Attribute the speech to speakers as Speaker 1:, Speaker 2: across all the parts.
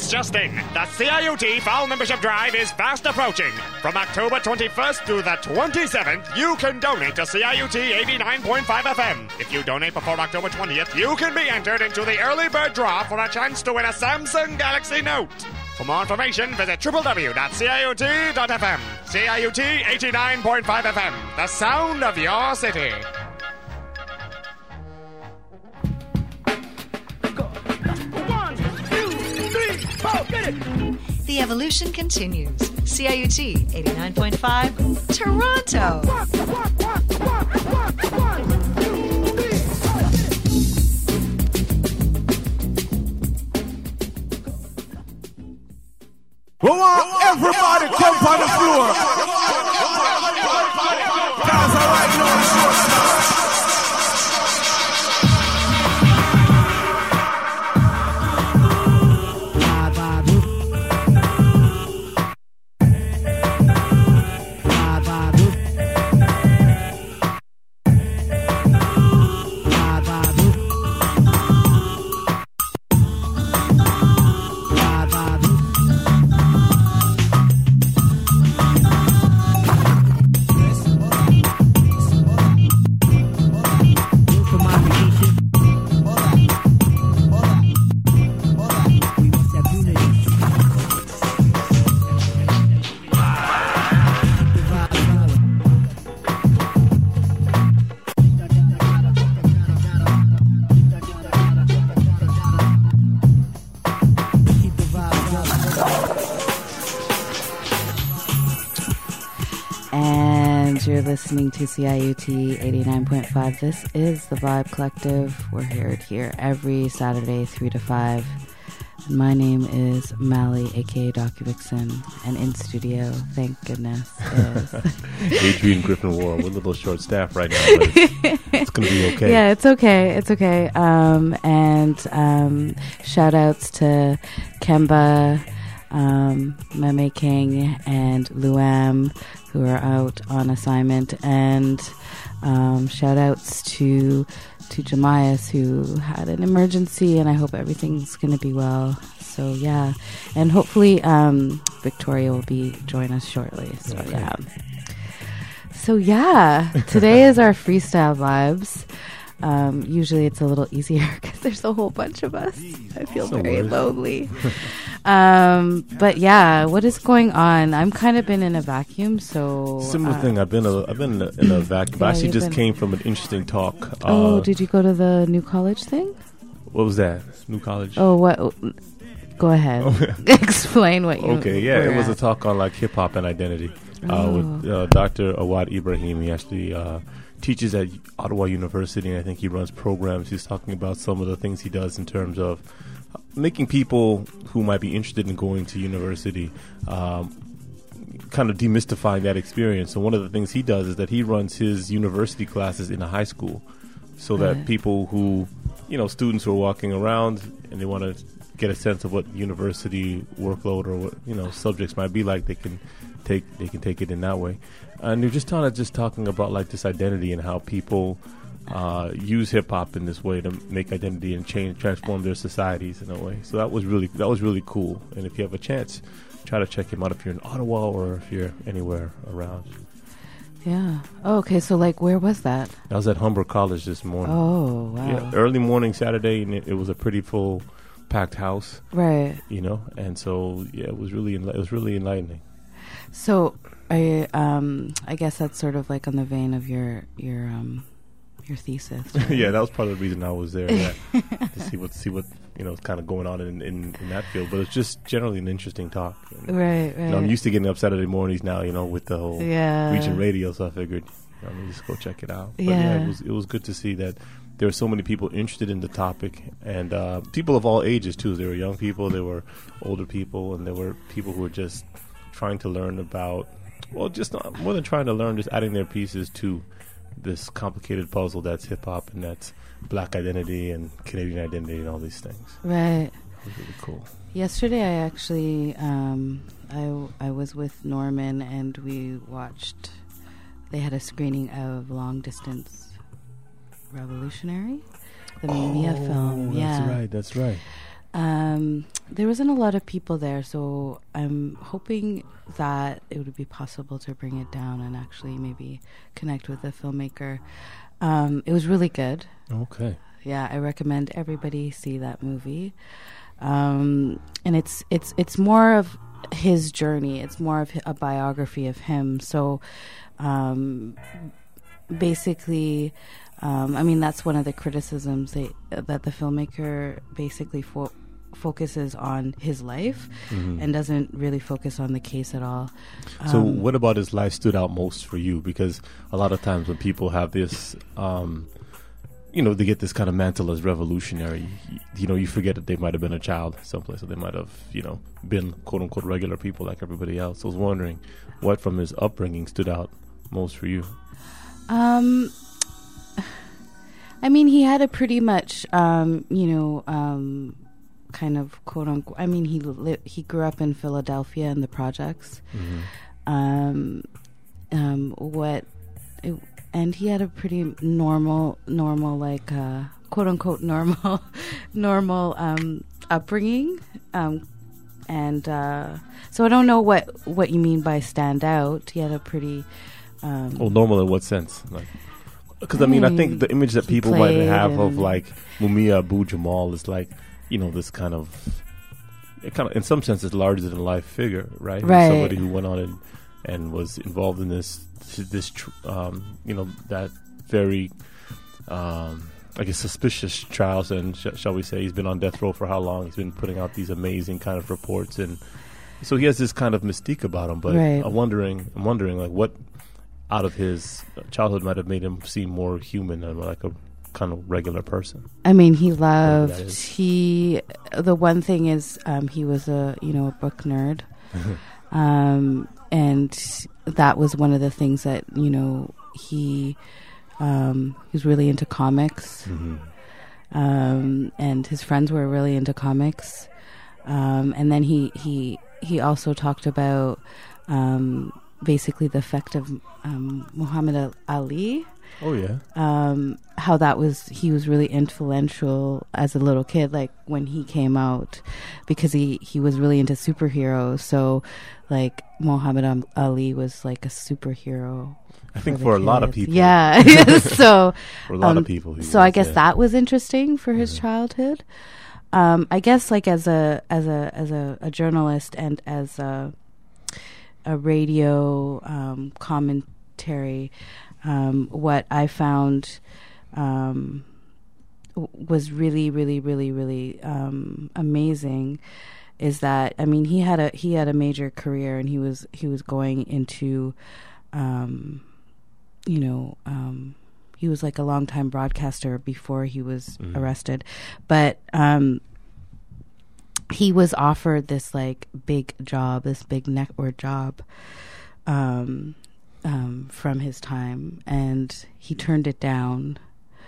Speaker 1: It's just in. The CIUT Fall Membership Drive is fast approaching. From October 21st through the 27th, you can donate to CIUT 89.5 FM. If you donate before October 20th, you can be entered into the early bird draw for a chance to win a Samsung Galaxy Note. For more information, visit www.ciut.fm. CIUT 89.5 FM, the sound of your city.
Speaker 2: The evolution continues. CIUT 89.5, Toronto.
Speaker 3: We want everybody come on the floor. Cause right now it's your
Speaker 4: listening to CIUT 89.5. This is the Vibe Collective. We're here every Saturday 3 to 5. And my name is Mally, aka Docu Vixen, and in studio, thank goodness, is
Speaker 5: Adrian Griffin Ward. We're a little short staffed right now, but it's gonna be okay.
Speaker 4: Yeah, it's okay. It's okay. And shout outs to Kemba, Meme King, and Luam, who are out on assignment, and shout outs to Jemias, who had an emergency, and I hope everything's going to be well. So yeah, and hopefully Victoria will join us shortly. So okay. Today is our freestyle vibes. Usually it's a little easier because there's a whole bunch of us. I feel very lonely. But yeah, what is going on? I'm kind of been in a vacuum, so
Speaker 5: similar thing. I've been in a vacuum. I actually just came from an interesting talk.
Speaker 4: Did you go to the New College thing?
Speaker 5: What was that? New College?
Speaker 4: Oh, what? Go ahead. Explain what you.
Speaker 5: Okay, yeah, it was a talk on like hip hop and identity with Dr. Awad Ibrahim. He actually teaches at Ottawa University, and I think he runs programs. He's talking about some of the things he does in terms of making people who might be interested in going to university kind of demystifying that experience. So one of the things he does is that he runs his university classes in a high school, so that people who, students who are walking around and they want to get a sense of what university workload or what subjects might be like, they can take it in that way. And you're just talking about like this identity and how people use hip hop in this way to make identity and transform their societies in a way. So that was really cool. And if you have a chance, try to check him out if you're in Ottawa or if you're anywhere around.
Speaker 4: Yeah. Oh, okay. So like, where was that?
Speaker 5: I was at Humber College this morning.
Speaker 4: Oh, wow.
Speaker 5: Yeah, early morning Saturday, and it was a pretty full, packed house.
Speaker 4: Right.
Speaker 5: And so yeah, it was really enlightening.
Speaker 4: So I guess that's sort of like on the vein of your thesis. Right?
Speaker 5: Yeah, that was part of the reason I was there. Yeah, to see what is kind of going on in that field. But it's just generally an interesting talk. And,
Speaker 4: right.
Speaker 5: I'm used to getting up Saturday mornings now. With the whole region radio, so I figured just go check it out. But yeah, it was good to see that there were so many people interested in the topic, and people of all ages too. There were young people, there were older people, and there were people who were just trying to learn about, just not, more than trying to learn, just adding their pieces to this complicated puzzle that's hip-hop and that's black identity and Canadian identity and all these things.
Speaker 4: Right.
Speaker 5: It was really cool.
Speaker 4: Yesterday I actually, I was with Norman and we watched, they had a screening of Long Distance Revolutionary, the Mia film.
Speaker 5: That's right.
Speaker 4: There wasn't a lot of people there, so I'm hoping that it would be possible to bring it down and actually maybe connect with the filmmaker. It was really good.
Speaker 5: Okay.
Speaker 4: Yeah, I recommend everybody see that movie. And it's more of his journey. It's more of a biography of him. So basically, I mean, that's one of the criticisms that the filmmaker basically focuses on his life and doesn't really focus on the case at all.
Speaker 5: So what about his life stood out most for you? Because a lot of times when people have this, they get this kind of mantle as revolutionary, you forget that they might have been a child someplace, or they might have, been quote-unquote regular people like everybody else. So I was wondering what from his upbringing stood out most for you?
Speaker 4: I mean, he had a pretty much, kind of quote unquote. I mean, he grew up in Philadelphia in the projects. And he had a pretty normal like quote unquote normal upbringing. And so I don't know what you mean by stand out. He had a pretty
Speaker 5: normal in what sense? Like, because I mean, I think the image that people might have of like Mumia Abu-Jamal is like, this kind of in some sense it's larger than life figure, right?
Speaker 4: Right.
Speaker 5: Somebody who went on and was involved in this that very I guess suspicious trials, and shall we say he's been on death row for how long? He's been putting out these amazing kind of reports, and so he has this kind of mystique about him. But
Speaker 4: right.
Speaker 5: I'm wondering like what out of his childhood might have made him seem more human and like a kind of regular person.
Speaker 4: I mean, the one thing is he was a book nerd. And that was one of the things that he was really into comics. And his friends were really into comics. And then he also talked about basically the effect of Muhammad Ali.
Speaker 5: Oh yeah.
Speaker 4: How he was really influential as a little kid, like when he came out, because he was really into superheroes. So like Muhammad Ali was like a superhero.
Speaker 5: I think for a lot of people.
Speaker 4: Yeah. So
Speaker 5: for a lot of people.
Speaker 4: So I guess that was interesting for his childhood. I guess like as a journalist and as a radio commentary, what I found was really, really, really, really amazing is that, I mean, he had a major career, and he was going into he was like a longtime broadcaster before he was arrested, but he was offered this like big job, this big network job from his time, and he turned it down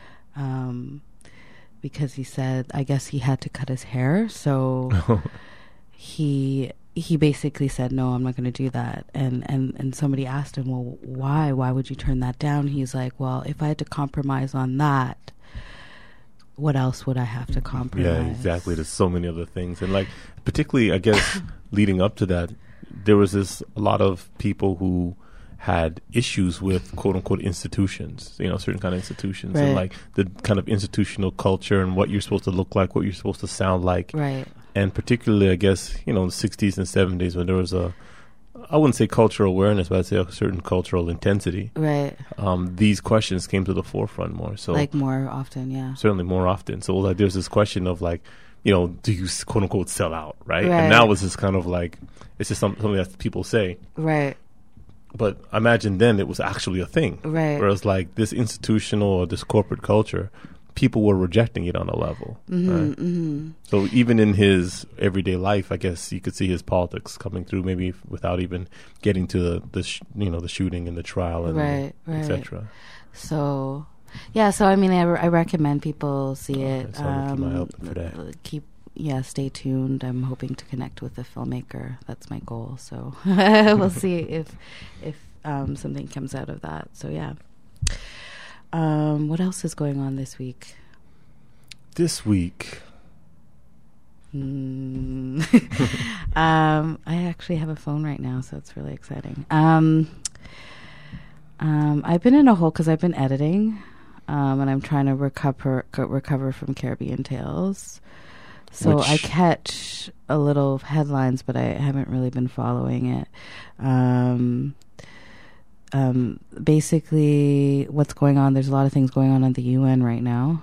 Speaker 4: because he said, I guess he had to cut his hair, so he basically said, no, I'm not going to do that. And somebody asked him, well, why would you turn that down? He's like, well, if I had to compromise on that, what else would I have to compromise?
Speaker 5: Yeah, exactly. There's so many other things, and like particularly, I guess leading up to that, there was a lot of people who had issues with quote unquote institutions, certain kind of institutions,
Speaker 4: right.
Speaker 5: And like the kind of institutional culture and what you're supposed to look like, what you're supposed to sound like.
Speaker 4: Right.
Speaker 5: And particularly, I guess, in the 60s and 70s when there was I wouldn't say cultural awareness, but I'd say a certain cultural intensity.
Speaker 4: Right.
Speaker 5: These questions came to the forefront more. So
Speaker 4: like more often, yeah.
Speaker 5: Certainly more often. So like there's this question of like, do you quote unquote sell out, right?
Speaker 4: Right.
Speaker 5: And now it's just kind of like, it's just something that people say.
Speaker 4: Right.
Speaker 5: But imagine then it was actually a thing.
Speaker 4: Right.
Speaker 5: Whereas like this institutional or this corporate culture, people were rejecting it on a level. Right? So even in his everyday life, I guess you could see his politics coming through, maybe without even getting to the shooting and the trial and etc.
Speaker 4: So yeah, so I mean, I recommend people see it.
Speaker 5: So I'll keep my eye open for that.
Speaker 4: Stay tuned. I'm hoping to connect with the filmmaker. That's my goal. So we'll see if something comes out of that. So yeah. What else is going on this week?
Speaker 5: This week,
Speaker 4: I actually have a phone right now, so it's really exciting. I've been in a hole because I've been editing, and I'm trying to recover from Caribbean Tales. So I catch a little headlines, but I haven't really been following it. Basically, what's going on? There's a lot of things going on at the UN right now.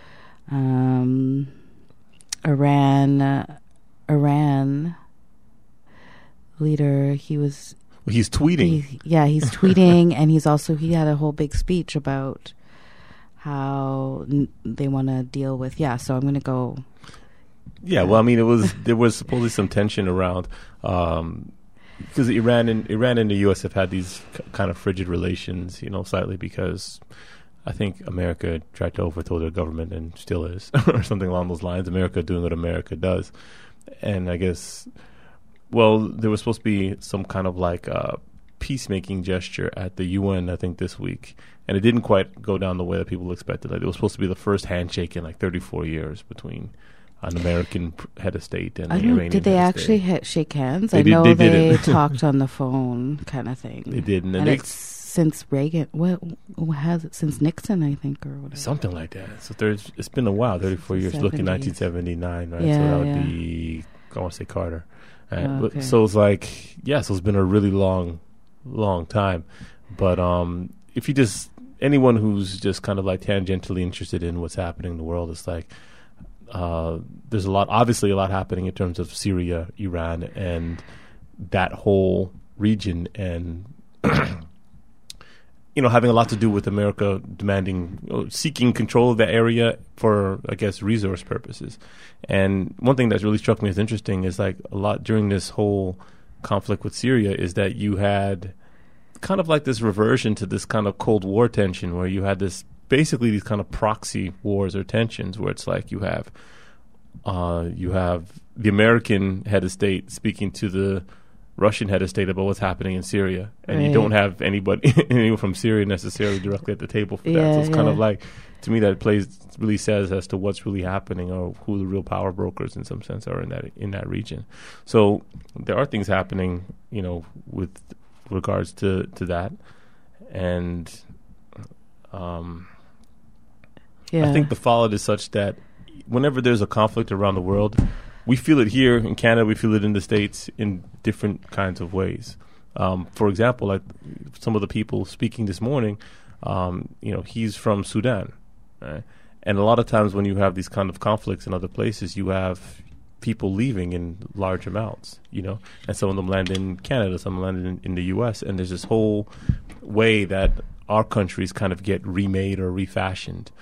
Speaker 4: Iran leader, he's tweeting. He's tweeting, and he had a whole big speech about how they want to deal with. So I'm going to go. Yeah,
Speaker 5: well, I mean, there was supposedly some tension around because Iran and the U.S. have had these kind of frigid relations, slightly because I think America tried to overthrow their government and still is, or something along those lines. America doing what America does. And I guess, there was supposed to be some kind of like peacemaking gesture at the UN, I think, this week. And it didn't quite go down the way that people expected. Like, it was supposed to be the first handshake in like 34 years between an American head of state and an Iranian
Speaker 4: Did they
Speaker 5: head of
Speaker 4: actually
Speaker 5: state.
Speaker 4: Shake hands?
Speaker 5: They
Speaker 4: I know they
Speaker 5: did.
Speaker 4: talked on the phone kind of thing.
Speaker 5: They did.
Speaker 4: And it's since Reagan, what has it? Since Nixon, I think, or whatever.
Speaker 5: Something like that. So it's been a while, 34 years. Look at 1979, right?
Speaker 4: Yeah,
Speaker 5: so that would be, I want to say Carter.
Speaker 4: Okay.
Speaker 5: So it's like, so it's been a really long time. But if you anyone who's just kind of like tangentially interested in what's happening in the world, it's like, there's obviously a lot happening in terms of Syria, Iran, and that whole region, and having a lot to do with America seeking control of that area for, I guess, resource purposes. And one thing that's really struck me as interesting is like a lot during this whole conflict with Syria is that you had kind of like this reversion to this kind of Cold War tension where you had basically these kind of proxy wars or tensions where it's like you have the American head of state speaking to the Russian head of state about what's happening in Syria, and you don't have anyone from Syria necessarily directly at the table for that. So it's kind of like, to me, that really says as to what's really happening or who the real power brokers in some sense are in that region. So there are things happening, with regards to that, and I think the fallout is such that whenever there's a conflict around the world, we feel it here in Canada, we feel it in the States in different kinds of ways. For example, like some of the people speaking this morning, he's from Sudan. Right? And a lot of times when you have these kind of conflicts in other places, you have people leaving in large amounts, and some of them land in Canada, some land in the U.S., and there's this whole way that our countries kind of get remade or refashioned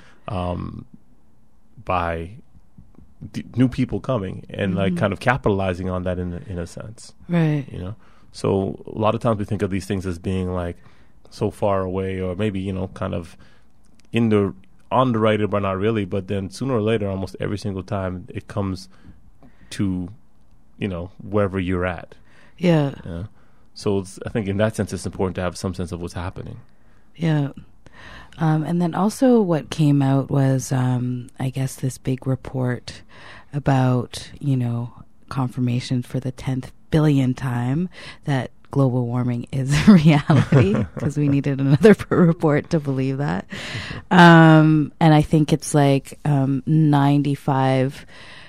Speaker 5: by new people coming and like kind of capitalizing on that in a sense,
Speaker 4: right?
Speaker 5: So a lot of times we think of these things as being like so far away, or maybe kind of on the radar, but not really. But then sooner or later, almost every single time, it comes to wherever you're at.
Speaker 4: Yeah.
Speaker 5: So I think in that sense, it's important to have some sense of what's happening.
Speaker 4: Yeah. And then also what came out was, I guess, this big report about, confirmation for the 10th billion time that global warming is a reality, because we needed another report to believe that. And I think it's like 95%,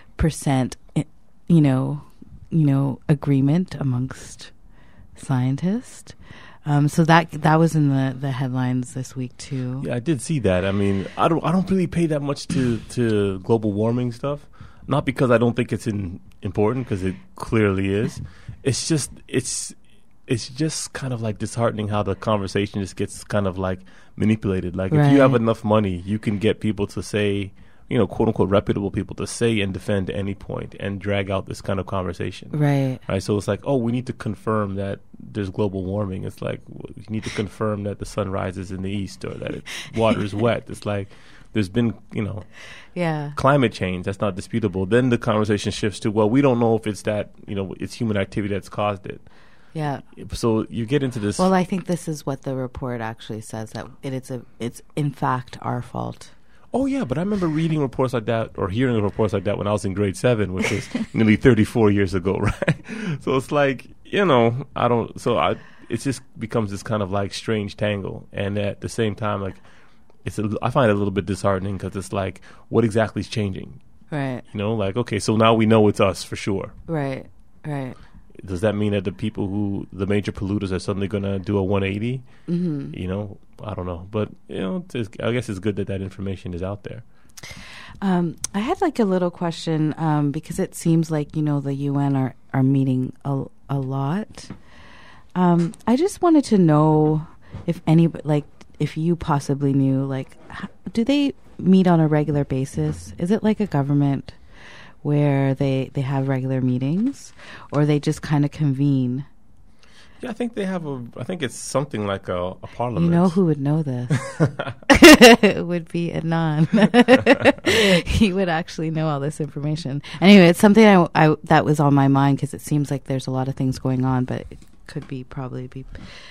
Speaker 4: agreement amongst scientists. So that was in the headlines this week too.
Speaker 5: Yeah, I did see that. I mean, I don't really pay that much to global warming stuff. Not because I don't think it's important, because it clearly is. It's just kind of like disheartening how the conversation just gets kind of like manipulated. Like if you have enough money, you can get people to say, quote unquote, reputable people to say and defend any point and drag out this kind of conversation. Right. So it's like, oh, we need to confirm that there's global warming. It's like, we need to confirm that the sun rises in the east or that water is wet. It's like, there's been, climate change. That's not disputable. Then the conversation shifts to, well, we don't know if it's that, it's human activity that's caused it.
Speaker 4: Yeah.
Speaker 5: So you get into this.
Speaker 4: Well, I think this is what the report actually says, that it's in fact our fault.
Speaker 5: Oh, yeah, but I remember reading reports like that or hearing reports like that when I was in grade 7, which was nearly 34 years ago, right? So it's like, it just becomes this kind of like strange tangle. And at the same time, like, I find it a little bit disheartening because it's like, what exactly is changing?
Speaker 4: Right.
Speaker 5: Like, okay, so now we know it's us for sure.
Speaker 4: Right.
Speaker 5: Does that mean that the major polluters are suddenly going to do a 180? Mm-hmm. I don't know. But, I guess it's good that information is out there.
Speaker 4: I had like a little question because it seems like, the UN are meeting a lot. I just wanted to know if you possibly knew, like, do they meet on a regular basis? Is it like a government where they have regular meetings, or they just kind of convene?
Speaker 5: Yeah, I think they have I think it's something like a parliament.
Speaker 4: You know who would know this? It would be Adnan. He would actually know all this information. Anyway, it's something I that was on my mind because it seems like there's a lot of things going on, but it could probably be.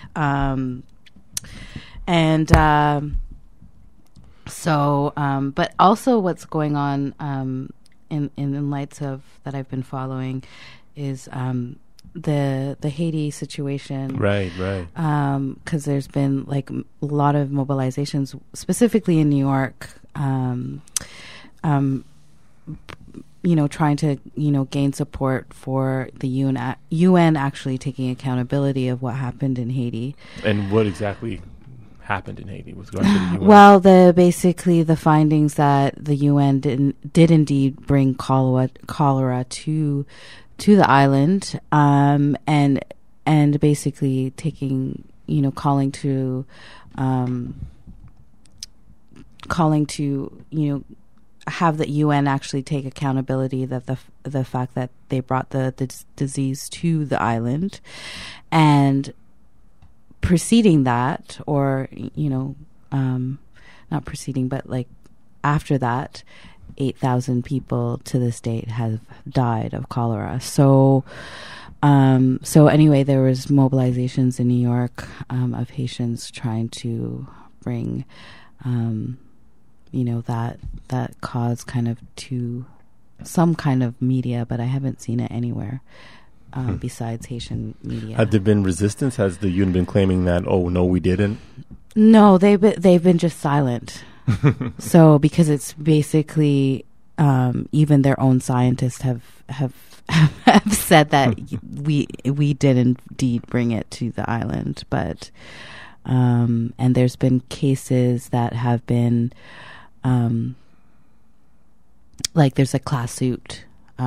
Speaker 4: But also what's going on in lights of that I've been following is the Haiti situation.
Speaker 5: Right.
Speaker 4: Because there's been like a lot of mobilizations, specifically in New York, trying to, gain support for the UN actually taking accountability of what happened in Haiti.
Speaker 5: And what exactly happened in Haiti with regard to the UN?
Speaker 4: Well, basically the findings that the UN did indeed bring cholera to the island, and basically taking, calling to have the UN actually take accountability that the fact that they brought the disease to the island, and preceding that, or not preceding, but like after that, 8,000 people to this date have died of cholera. So anyway, there was mobilizations in New York of Haitians trying to bring, that cause kind of to some kind of media, but I haven't seen it anywhere besides Haitian media.
Speaker 5: Have there been resistance? Has the UN been claiming that, oh, no, we didn't?
Speaker 4: No, they've been just silent. So because it's basically even their own scientists have said that we did indeed bring it to the island, but and there's been cases that have been like there's a class suit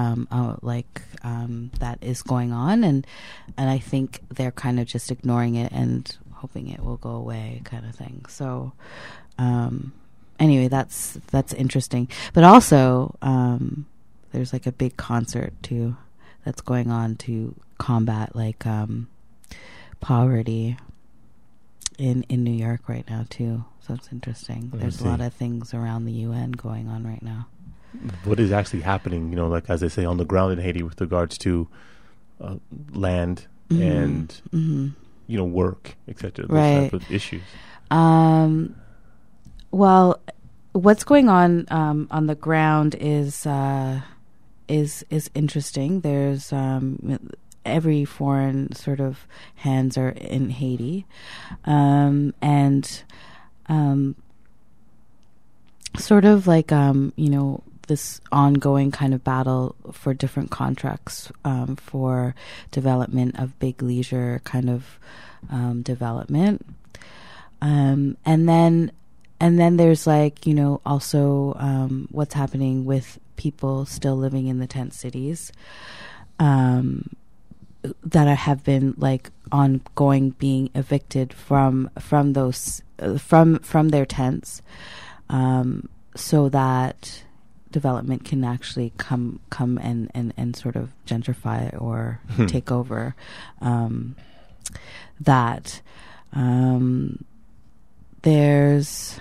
Speaker 4: that is going on, and I think they're kind of just ignoring it and hoping it will go away, kind of thing. So anyway, that's interesting. But also there's like a big concert too that's going on to combat like poverty in New York right now too. So it's interesting. There's a lot of things around the UN going on right now.
Speaker 5: What is actually happening, like as they say, on the ground in Haiti with regards to land and work, etc. Those type of issues.
Speaker 4: Well, what's going on the ground is interesting. There's every foreign sort of hands are in Haiti, and sort of like this ongoing kind of battle for different contracts for development of big leisure kind of development, and then there's like also what's happening with people still living in the tent cities that have been like ongoing being evicted from those from their tents, so that development can actually come and sort of gentrify or take over that. There's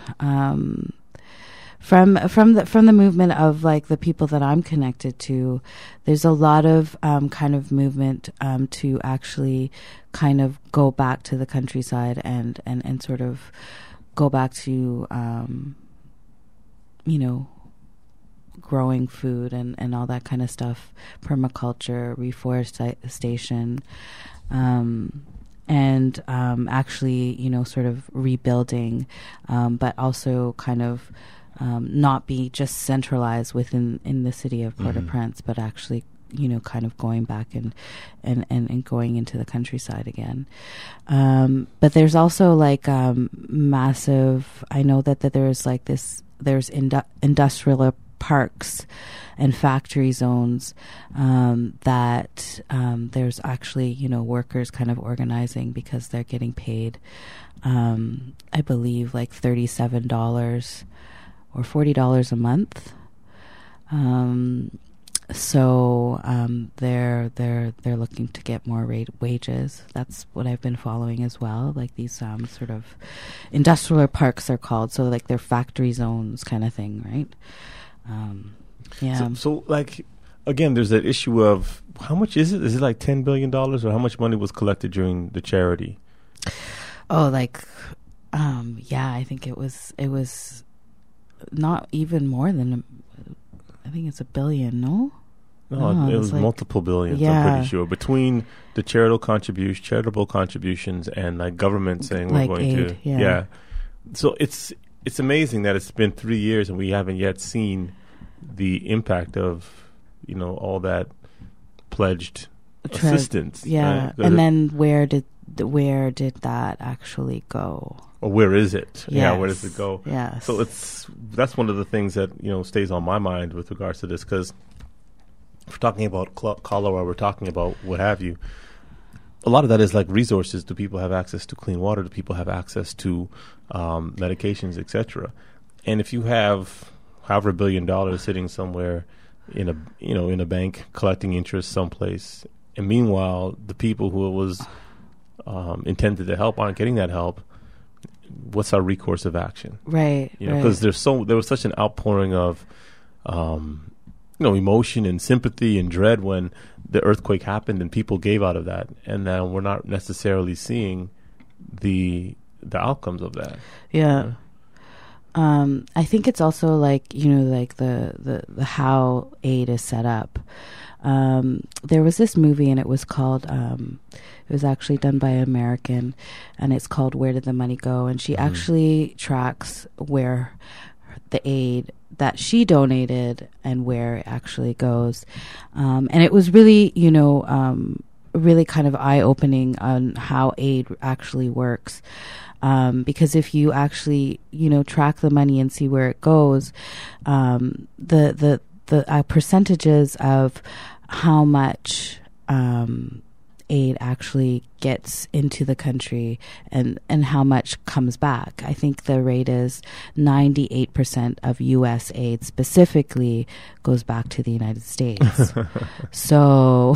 Speaker 4: from the movement of like the people that I'm connected to, there's a lot of kind of movement to actually kind of go back to the countryside and sort of go back to growing food and all that kind of stuff, permaculture, reforestation, and actually, sort of rebuilding, but also kind of not be just centralized in the city of Port-au-Prince, but actually, kind of going back and going into the countryside again. But there's also like massive, I know that there's like there's industrial parks and factory zones that there's actually, workers kind of organizing because they're getting paid, I believe, like $37 or $40 a month. So they're looking to get more wages. That's what I've been following as well. Like these sort of industrial parks are called. So like they're factory zones kind of thing, right? Yeah.
Speaker 5: So like, again, there's that issue of how much is it? Is it like $10 billion or how much money was collected during the charity?
Speaker 4: Oh, like, yeah, I think it was not even more than, I think it's $1 billion, no?
Speaker 5: No, it was like multiple billions,
Speaker 4: yeah.
Speaker 5: I'm pretty sure. Between the charitable contributions and like government saying
Speaker 4: like
Speaker 5: we're going
Speaker 4: aid,
Speaker 5: to.
Speaker 4: Yeah.
Speaker 5: So it's amazing that it's been 3 years and we haven't yet seen the impact of, all that pledged assistance.
Speaker 4: Yeah.
Speaker 5: Right?
Speaker 4: And then where did that actually go?
Speaker 5: Or where is it?
Speaker 4: Yes.
Speaker 5: Yeah, where does it go?
Speaker 4: Yes.
Speaker 5: So that's one of the things that, stays on my mind with regards to this, because we're talking about cholera, we're talking about what have you. A lot of that is like resources. Do people have access to clean water? Do people have access to medications, etc.? And if you have however $1 billion sitting somewhere in a bank collecting interest someplace, and meanwhile the people who it was intended to help aren't getting that help, what's our recourse of action?
Speaker 4: Right.
Speaker 5: Because there was such an outpouring of emotion and sympathy and dread when the earthquake happened, and people gave out of that, and now we're not necessarily seeing the outcomes of that.
Speaker 4: Yeah. I think it's also like, like the how aid is set up. There was this movie, and it was called, it was actually done by an American, and it's called Where Did the Money Go? And she actually tracks where the aid that she donated and where it actually goes. And it was really, really kind of eye-opening on how aid actually works. Because if you actually, track the money and see where it goes, the percentages of how much aid actually gets into the country and how much comes back. I think the rate is 98% of U.S. aid specifically goes back to the United States. So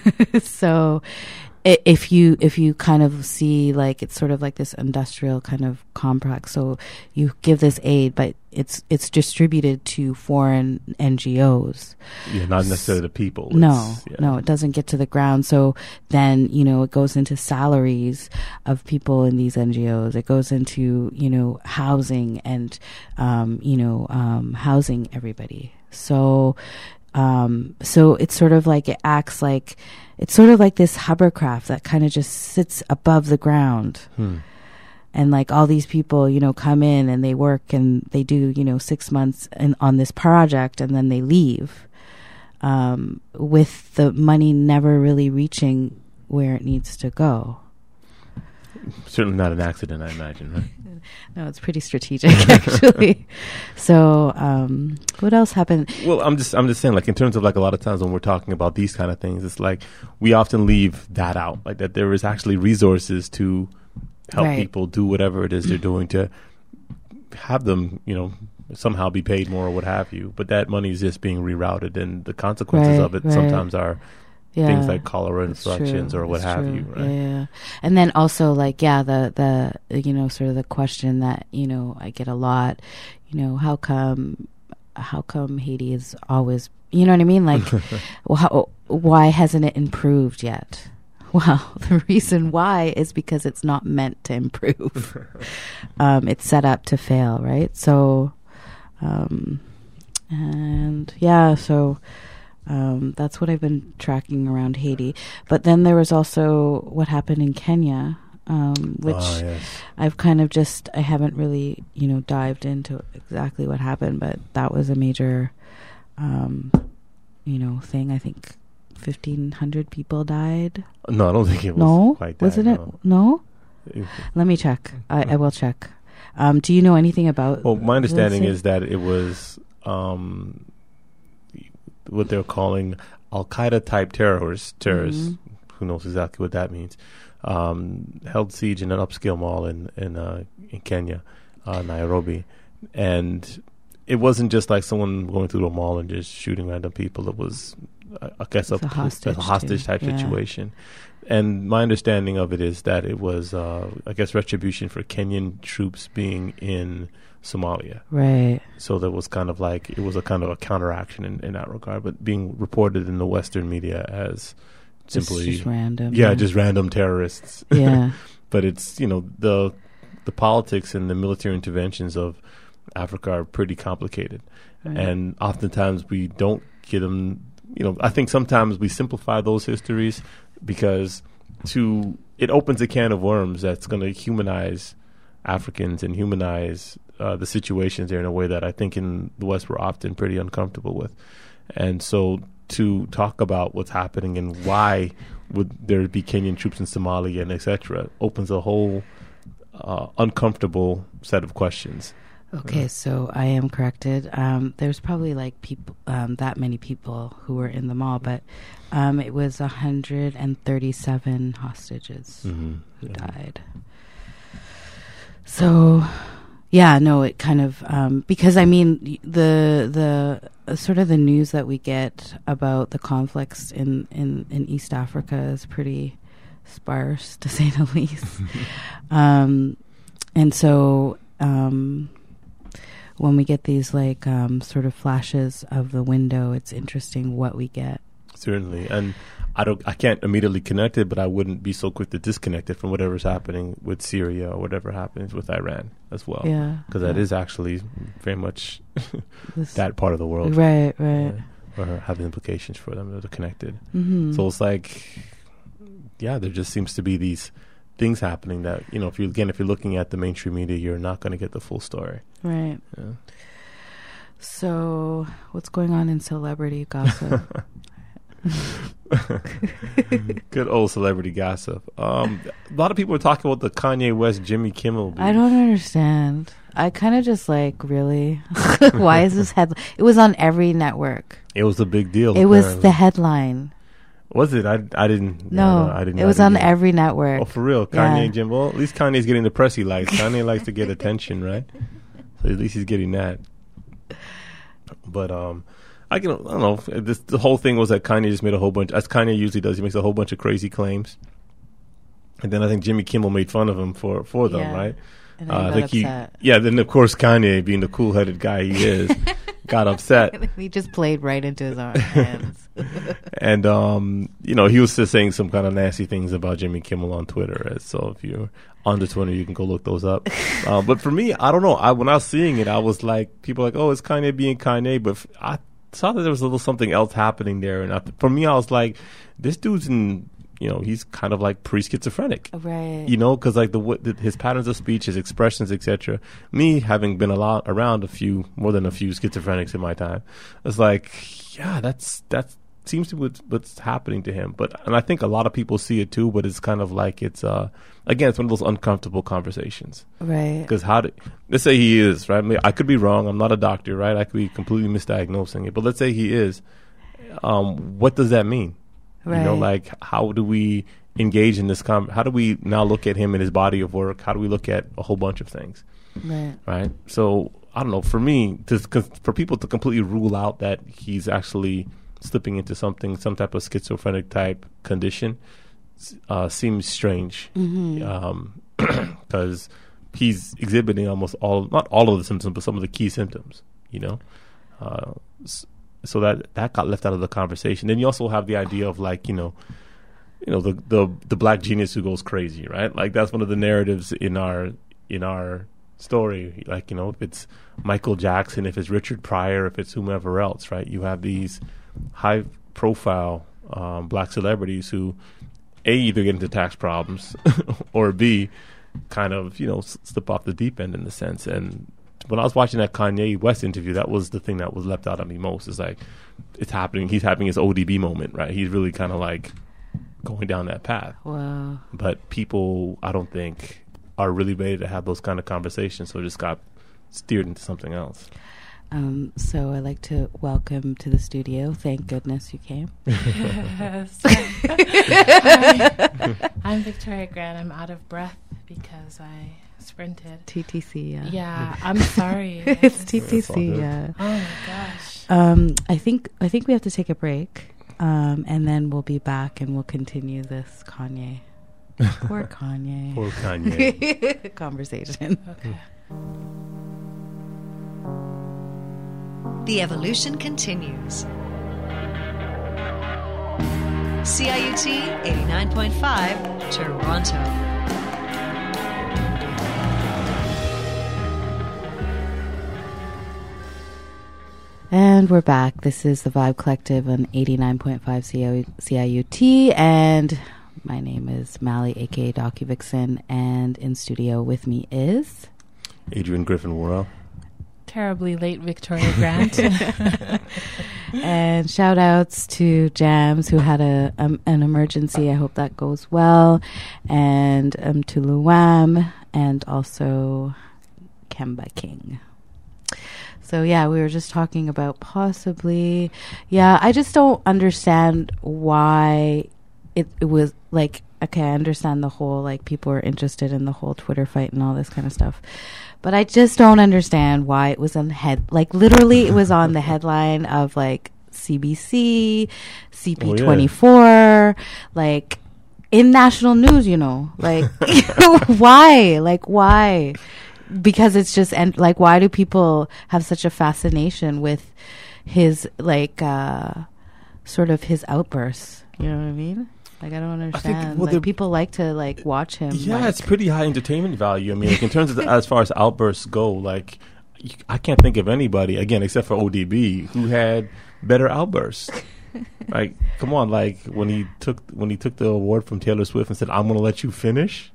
Speaker 4: if you kind of see, like, it's sort of like this industrial kind of complex. So you give this aid, but it's distributed to foreign NGOs.
Speaker 5: Yeah, not necessarily the people.
Speaker 4: No, it doesn't get to the ground. So then, it goes into salaries of people in these NGOs. It goes into, housing and, housing everybody. So it's sort of like, it acts like, it's sort of like this hovercraft that kind of just sits above the ground. And like all these people, come in and they work and they do, 6 months on this project, and then they leave, with the money never really reaching where it needs to go.
Speaker 5: Certainly not an accident, I imagine, right?
Speaker 4: No, it's pretty strategic, actually. So, what else happened?
Speaker 5: Well, I'm just saying, like, in terms of, like, a lot of times when we're talking about these kind of things, it's like we often leave that out, like that there is actually resources to help people do whatever it is they're doing to have them, somehow be paid more or what have you. But that money is just being rerouted, and the consequences of it sometimes are things like cholera infections or what have you, right?
Speaker 4: Yeah. And then also, like, the sort of the question that, I get a lot, how come Haiti is always, you know what I mean? Like, why hasn't it improved yet? Well, the reason why is because it's not meant to improve. It's set up to fail, right? So, And yeah, so that's what I've been tracking around Haiti. But then there was also what happened in Kenya, which
Speaker 5: yes.
Speaker 4: I've kind of I haven't really, dived into exactly what happened, but that was a major, thing. I think 1,500 people died.
Speaker 5: No, I don't think it was
Speaker 4: No?
Speaker 5: quite that.
Speaker 4: Wasn't it? No? Let me check. I will check. Do you know anything about...
Speaker 5: Well, my understanding is that it was what they're calling Al-Qaeda type terrorists, who knows exactly what that means, held siege in an upscale mall in Kenya, Nairobi. And it wasn't just like someone going through a mall and just shooting random people. It was, I guess, a hostage type situation. And my understanding of it is that it was, I guess, retribution for Kenyan troops being in Somalia.
Speaker 4: Right.
Speaker 5: So there was kind of like, it was a kind of a counteraction in that regard, but being reported in the Western media as simply
Speaker 4: just random.
Speaker 5: Yeah, just random terrorists.
Speaker 4: Yeah.
Speaker 5: But it's, the politics and the military interventions of Africa are pretty complicated. Right. And oftentimes we don't get them, I think sometimes we simplify those histories because it opens a can of worms that's going to humanize Africans and humanize the situations there in a way that I think in the West we're often pretty uncomfortable with. And so to talk about what's happening and why would there be Kenyan troops in Somalia and et cetera opens a whole uncomfortable set of questions.
Speaker 4: Okay, so I am corrected. There's probably like people, that many people who were in the mall, but it was 137 hostages who died. So, yeah, no, it kind of because I mean the sort of the news that we get about the conflicts in East Africa is pretty sparse, to say the least, and so. When we get these like sort of flashes of the window, it's interesting what we get.
Speaker 5: Certainly, and I can't immediately connect it, but I wouldn't be so quick to disconnect it from whatever's happening with Syria or whatever happens with Iran as well.
Speaker 4: Yeah,
Speaker 5: because that is actually very much that part of the world,
Speaker 4: right,
Speaker 5: or have implications for them that are connected.
Speaker 4: Mm-hmm.
Speaker 5: So it's like, yeah, there just seems to be these things happening that, if you're looking at the mainstream media, you're not going to get the full story.
Speaker 4: Right.
Speaker 5: Yeah.
Speaker 4: So what's going on in celebrity gossip?
Speaker 5: Good old celebrity gossip. A lot of people are talking about the Kanye West, Jimmy Kimmel beef.
Speaker 4: I don't understand. I kind of just like, really? Why is this headline? It was on every network.
Speaker 5: It was a big deal.
Speaker 4: It was the headline.
Speaker 5: Was it? I didn't.
Speaker 4: No,
Speaker 5: I didn't.
Speaker 4: It was on every network.
Speaker 5: Oh, for real? Kanye and Jim. Well, at least Kanye's getting the press he likes. Kanye likes to get attention, right? So at least he's getting that. But I don't know. The whole thing was that Kanye just made a whole bunch, as Kanye usually does. He makes a whole bunch of crazy claims, and then I think Jimmy Kimmel made fun of him for them, right?
Speaker 4: And I think upset.
Speaker 5: Then of course Kanye, being the cool-headed guy he is, got upset.
Speaker 4: He just played right into his hands.
Speaker 5: And he was just saying some kind of nasty things about Jimmy Kimmel on Twitter. So if you're on the Twitter, you can go look those up. But for me, I don't know. When I was seeing it, I was like, people were like, oh, it's Kanye being Kanye. But I saw that there was a little something else happening there. And for me, I was like, this dude's he's kind of like pre-schizophrenic,
Speaker 4: right?
Speaker 5: Because like his patterns of speech, his expressions, etc. Me having been around more than a few schizophrenics in my time, it's like, yeah, that seems to be what's happening to him. And I think a lot of people see it too. But it's kind of like it's again, it's one of those uncomfortable conversations,
Speaker 4: right?
Speaker 5: Because let's say he is, right? I mean, I could be wrong. I'm not a doctor, right? I could be completely misdiagnosing it. But let's say he is. What does that mean?
Speaker 4: Right.
Speaker 5: Like, how do we engage in this how do we now look at him and his body of work? How do we look at a whole bunch of things? Right. So, I don't know, for me, for people to completely rule out that he's actually slipping into some type of schizophrenic type condition seems strange. Because he's exhibiting almost not all of the symptoms, but some of the key symptoms, So that got left out of the conversation. Then you also have the idea of like, the black genius who goes crazy, right? Like that's one of the narratives in our story. Like, you know, if it's Michael Jackson, if it's Richard Pryor, if it's whomever else, right? You have these high-profile black celebrities who, A, either get into tax problems or B, kind of, you know, slip off the deep end in the sense. And when I was watching that Kanye West interview, that was the thing that was left out of me most. It's like, it's happening. He's having his ODB moment, right? He's really kind of like going down that path.
Speaker 4: Wow.
Speaker 5: But people, I don't think, are really ready to have those kind of conversations, so it just got steered into something else.
Speaker 4: So I'd like to welcome to the studio. Thank goodness you came.
Speaker 6: Yes. I'm Victoria Grant. I'm out of breath because I sprinted.
Speaker 4: TTC, yeah.
Speaker 6: Yeah, I'm sorry.
Speaker 4: It's TTC, yeah.
Speaker 6: Oh my gosh.
Speaker 4: I think we have to take a break, and then we'll be back and we'll continue this Kanye. Poor Kanye.
Speaker 5: Poor Kanye.
Speaker 4: Conversation.
Speaker 6: Okay.
Speaker 2: The evolution continues. CIUT 89.5, Toronto.
Speaker 4: And we're back. This is the Vibe Collective on 89.5 CIUT, and my name is Mally, aka Docu Vixen, and in studio with me is
Speaker 5: Adrian Griffin Worrell.
Speaker 6: Terribly late Victoria Grant.
Speaker 4: And shout outs to Jams, who had an emergency. I hope that goes well. And to Luam, and also Kemba King. So yeah, we were just talking about possibly, I just don't understand why it was like, okay, I understand the whole, like, people are interested in the whole Twitter fight and all this kind of stuff. But I just don't understand why it was literally it was on the headline of like CBC, CP24, like in national news, you know, like why? Like why? Because it's just, and like, why do people have such a fascination with his like sort of his outbursts? You know what I mean? Like, I don't understand. Like, people like to like watch him.
Speaker 5: Yeah,
Speaker 4: like,
Speaker 5: it's pretty high entertainment value. I mean, like, in terms of as far as outbursts go, like, I can't think of anybody again except for ODB who had better outbursts. Like, come on, like when he took the award from Taylor Swift and said, "I'm going to let you finish."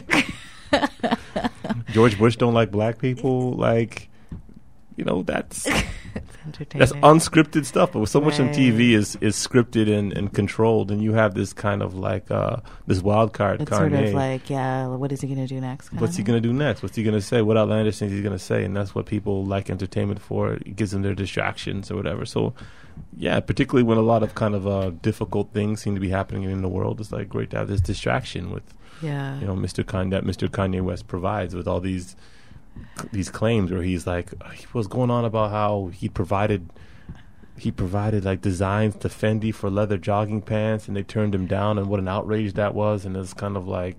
Speaker 5: George Bush don't like black people. Like, you know, that's unscripted stuff. But with so much on TV is scripted and controlled, and you have this kind of like this wild card.
Speaker 4: It's
Speaker 5: Kanye.
Speaker 4: sort of like, what is he going to do next?
Speaker 5: What's he going to do next? What's he going to say? What outlandish things he's going to say? And that's what people like entertainment for. It gives them their distractions or whatever. So, yeah, particularly when a lot of kind of difficult things seem to be happening in the world, it's like great to have this distraction with, you know, Mr. Kanye West provides with all these claims where he's like, he was going on about how he provided like designs to Fendi for leather jogging pants, and they turned him down, and what an outrage that was. And it's kind of like,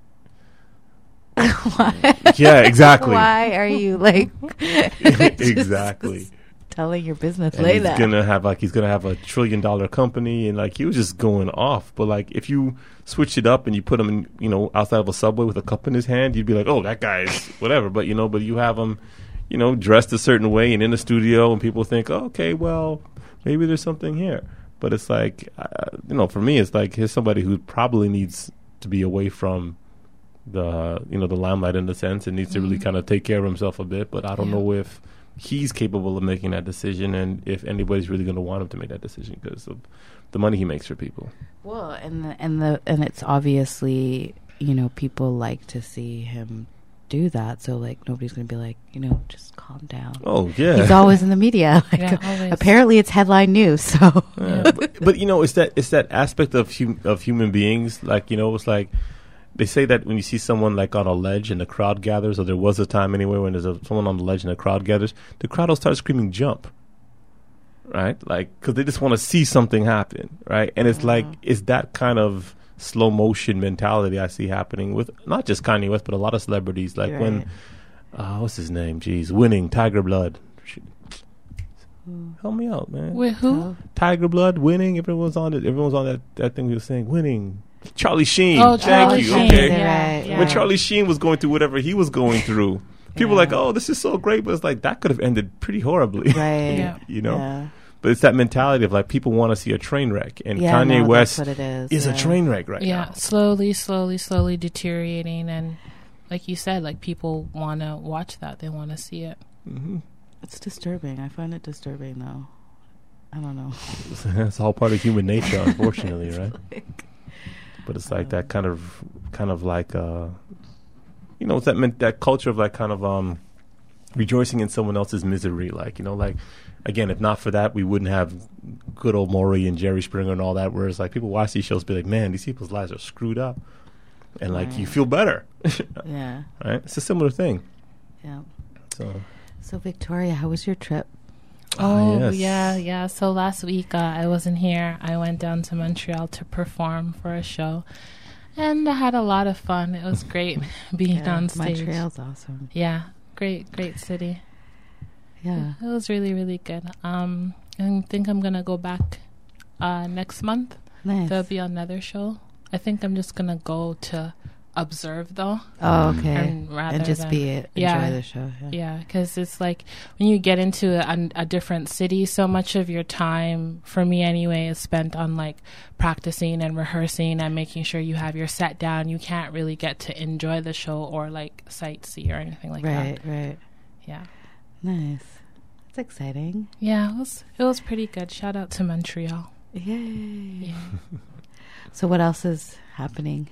Speaker 5: yeah, exactly.
Speaker 4: Why are you like
Speaker 5: exactly
Speaker 4: telling your business
Speaker 5: and
Speaker 4: like
Speaker 5: he's
Speaker 4: that?
Speaker 5: gonna have a $1 trillion company, and like he was just going off. But like if you switch it up and you put him in, you know, outside of a Subway with a cup in his hand, you'd be like, oh, that guy's whatever. But you know, you have him, you know, dressed a certain way and in the studio, and people think, oh, okay, well, maybe there's something here. But it's like, you know, for me, it's like here's somebody who probably needs to be away from the, you know, the limelight in the sense, and needs to really kind of take care of himself a bit. But I don't know if he's capable of making that decision, and if anybody's really going to want him to make that decision because of the money he makes for people. Well,
Speaker 4: and it's obviously, you know, people like to see him do that, so like nobody's going to be like, you know, just calm down.
Speaker 5: Oh yeah,
Speaker 4: he's always in the media. Like, apparently, it's headline news. So,
Speaker 5: but you know, it's that aspect of human beings. Like, you know, it's like they say that when you see someone like on a ledge and the crowd gathers, or there was a time anyway when there's someone on the ledge and the crowd gathers, the crowd will start screaming "jump," right? Like, because they just want to see something happen, right? And it's like, it's that kind of slow motion mentality I see happening with not just Kanye West, but a lot of celebrities. Like when, what's his name? Jeez, Winning, Tiger Blood. Help me out, man.
Speaker 6: Wait, who?
Speaker 5: Tiger Blood, Winning. Everyone's on it. Everyone's on that thing we were saying, Winning. Charlie Sheen.
Speaker 6: Oh,
Speaker 5: Thank you.
Speaker 6: Sheen.
Speaker 5: Okay.
Speaker 6: Yeah.
Speaker 5: When Charlie Sheen was going through whatever he was going through, People are like, oh, this is so great, but it's like that could have ended pretty horribly.
Speaker 4: Right.
Speaker 6: Yeah.
Speaker 5: You know?
Speaker 4: Yeah.
Speaker 5: But it's that mentality of like people want to see a train wreck, and
Speaker 4: Yeah,
Speaker 5: Kanye
Speaker 4: no,
Speaker 5: West
Speaker 4: that's what it is.
Speaker 5: a
Speaker 4: Yeah.
Speaker 5: train wreck right
Speaker 6: Yeah,
Speaker 5: now.
Speaker 6: slowly deteriorating, and like you said, like people want to watch that. They want to see it.
Speaker 5: Mm-hmm.
Speaker 4: It's disturbing. I find it disturbing, though. I don't know.
Speaker 5: It's all part of human nature, unfortunately, right? But it's like that kind of like you know, it's that culture of like kind of rejoicing in someone else's misery, like, you know, like, again, if not for that, we wouldn't have good old Maury and Jerry Springer and all that, whereas like people watch these shows be like, man, these people's lives are screwed up, and like you feel better.
Speaker 4: Yeah.
Speaker 5: Right? It's a similar thing.
Speaker 4: Yeah.
Speaker 5: So
Speaker 4: Victoria, how was your trip?
Speaker 6: Oh,
Speaker 5: yes.
Speaker 6: yeah. So last week I wasn't here. I went down to Montreal to perform for a show, and I had a lot of fun. It was great being on stage.
Speaker 4: Montreal's awesome.
Speaker 6: Yeah, great city.
Speaker 4: Yeah.
Speaker 6: It was really, really good. I think I'm going to go back next month.
Speaker 4: Nice.
Speaker 6: There'll be another show. I think I'm just going to go to observe, though.
Speaker 4: Oh, okay.
Speaker 6: And
Speaker 4: just enjoy the show.
Speaker 6: Yeah, because it's like when you get into a different city, so much of your time, for me anyway, is spent on like practicing and rehearsing and making sure you have your set down. You can't really get to enjoy the show or like sightsee or anything like that.
Speaker 4: Right.
Speaker 6: Yeah.
Speaker 4: Nice. That's exciting.
Speaker 6: Yeah, it was pretty good. Shout out to Montreal.
Speaker 4: Yay.
Speaker 6: Yeah.
Speaker 4: So what else is happening?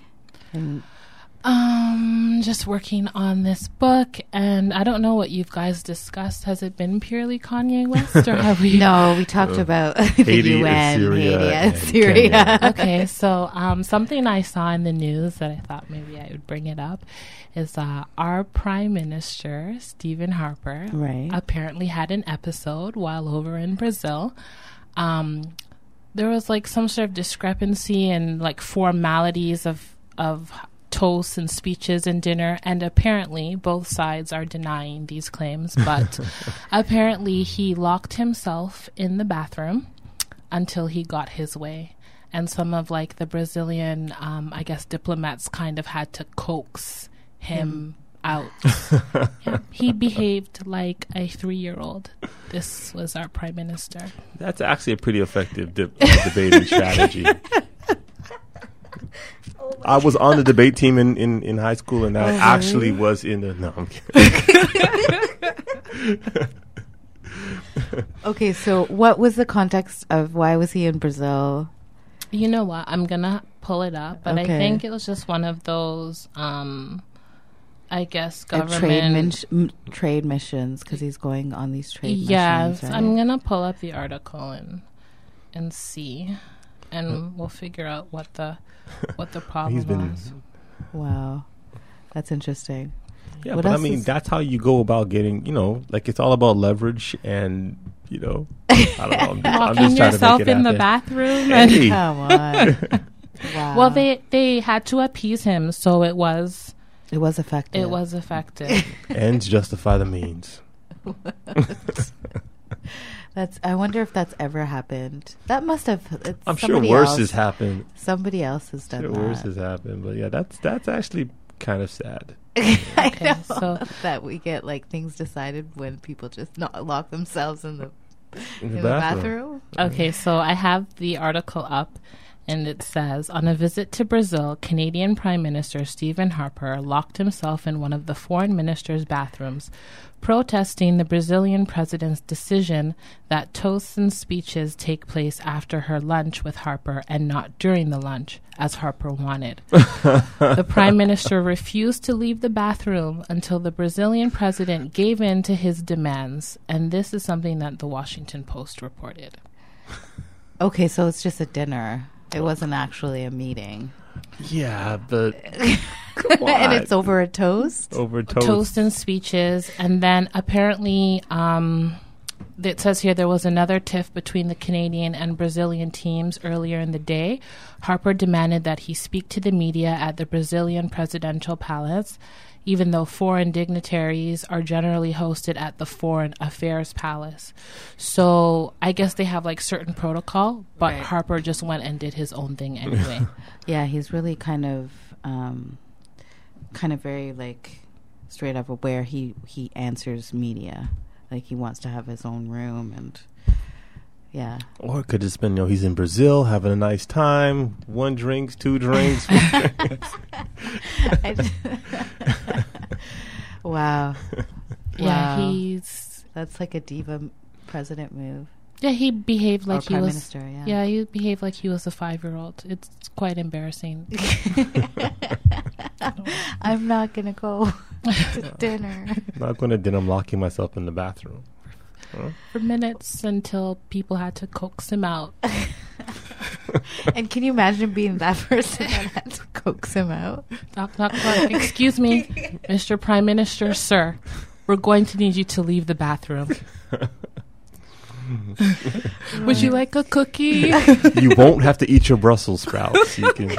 Speaker 6: Just working on this book, and I don't know what you guys discussed. Has it been purely Kanye West, or have we?
Speaker 4: No, we talked about the
Speaker 5: Haiti
Speaker 4: UN,
Speaker 5: and Syria
Speaker 4: Haiti and
Speaker 5: and
Speaker 4: Syria.
Speaker 5: Kenya.
Speaker 6: Okay, so something I saw in the news that I thought maybe I would bring it up is our Prime Minister, Stephen Harper,
Speaker 4: Right.
Speaker 6: apparently had an episode while over in Brazil. There was like some sort of discrepancy in like formalities of toasts and speeches and dinner, and apparently both sides are denying these claims, but apparently he locked himself in the bathroom until he got his way, and some of like the Brazilian I guess diplomats kind of had to coax him out. Yeah, he behaved like a 3-year-old. This was our Prime Minister.
Speaker 5: that's actually a pretty effective debating strategy. I was on the debate team in high school, and I actually was in the... No, I'm kidding.
Speaker 4: Okay, so what was the context of why was he in Brazil?
Speaker 6: You know what? I'm going to pull it up, but I
Speaker 4: Okay.
Speaker 6: think it was just one of those, I guess, government...
Speaker 4: Trade missions, because he's going on these trade
Speaker 6: Yes,
Speaker 4: missions. Right?
Speaker 6: I'm going to pull up the article and see, and we'll figure out what the problem was.
Speaker 4: Wow. That's interesting.
Speaker 5: Yeah,
Speaker 4: What
Speaker 5: but I
Speaker 4: else
Speaker 5: mean,
Speaker 4: is-
Speaker 5: that's how you go about getting, you know, like it's all about leverage and, you know, I don't know. I'm
Speaker 6: Locking
Speaker 5: just trying
Speaker 6: yourself
Speaker 5: to make it
Speaker 6: in the
Speaker 5: happen.
Speaker 6: bathroom. And
Speaker 5: Hey.
Speaker 4: Come on. Wow.
Speaker 6: well, they had to appease him, so it was
Speaker 4: effective.
Speaker 6: effective.
Speaker 5: Ends justify the means.
Speaker 4: I wonder if that's ever happened. That must have.
Speaker 5: I'm sure worse has happened.
Speaker 4: Somebody else has done
Speaker 5: Sure
Speaker 4: that.
Speaker 5: worse has happened. But yeah, that's actually kind of sad.
Speaker 4: I
Speaker 6: Okay,
Speaker 4: know
Speaker 6: so-
Speaker 4: that we get like things decided when people just not lock themselves in the
Speaker 5: In the
Speaker 4: bathroom.
Speaker 6: Okay, so I have the article up, and it says, on a visit to Brazil, Canadian Prime Minister Stephen Harper locked himself in one of the foreign minister's bathrooms, protesting the Brazilian president's decision that toasts and speeches take place after her lunch with Harper and not during the lunch, as Harper wanted. The Prime Minister refused to leave the bathroom until the Brazilian president gave in to his demands, and this is something that the Washington Post reported.
Speaker 4: Okay, so it's just a dinner. It wasn't actually a meeting.
Speaker 5: Yeah, but come on.
Speaker 4: And it's over a toast?
Speaker 5: Over toast.
Speaker 6: Toast and speeches, and then apparently it says here there was another tiff between the Canadian and Brazilian teams earlier in the day. Harper demanded that he speak to the media at the Brazilian presidential palace, even though foreign dignitaries are generally hosted at the Foreign Affairs Palace. So I guess they have like certain protocol, but
Speaker 4: Right.
Speaker 6: Harper just went and did his own thing anyway.
Speaker 4: Yeah, he's really kind of very like straight up where he answers media. Like he wants to have his own room and yeah.
Speaker 5: Or it could have been, he's in Brazil having a nice time. 1 drink, 2 drinks.
Speaker 4: Wow.
Speaker 6: Yeah,
Speaker 4: Wow. That's like a diva president move.
Speaker 6: Yeah, he behaved like he
Speaker 4: Prime
Speaker 6: was.
Speaker 4: Minister, yeah.
Speaker 6: Yeah, he behaved like he was a 5-year-old. It's quite embarrassing.
Speaker 4: I'm not gonna go to dinner.
Speaker 5: Not going to dinner. I'm locking myself in the bathroom.
Speaker 6: For minutes until people had to coax him out.
Speaker 4: And can you imagine being that person that had to coax him out?
Speaker 6: Knock, knock, knock. Excuse me, Mr. Prime Minister, sir. We're going to need you to leave the bathroom. Would you like a cookie?
Speaker 5: You won't have to eat your Brussels sprouts. You can.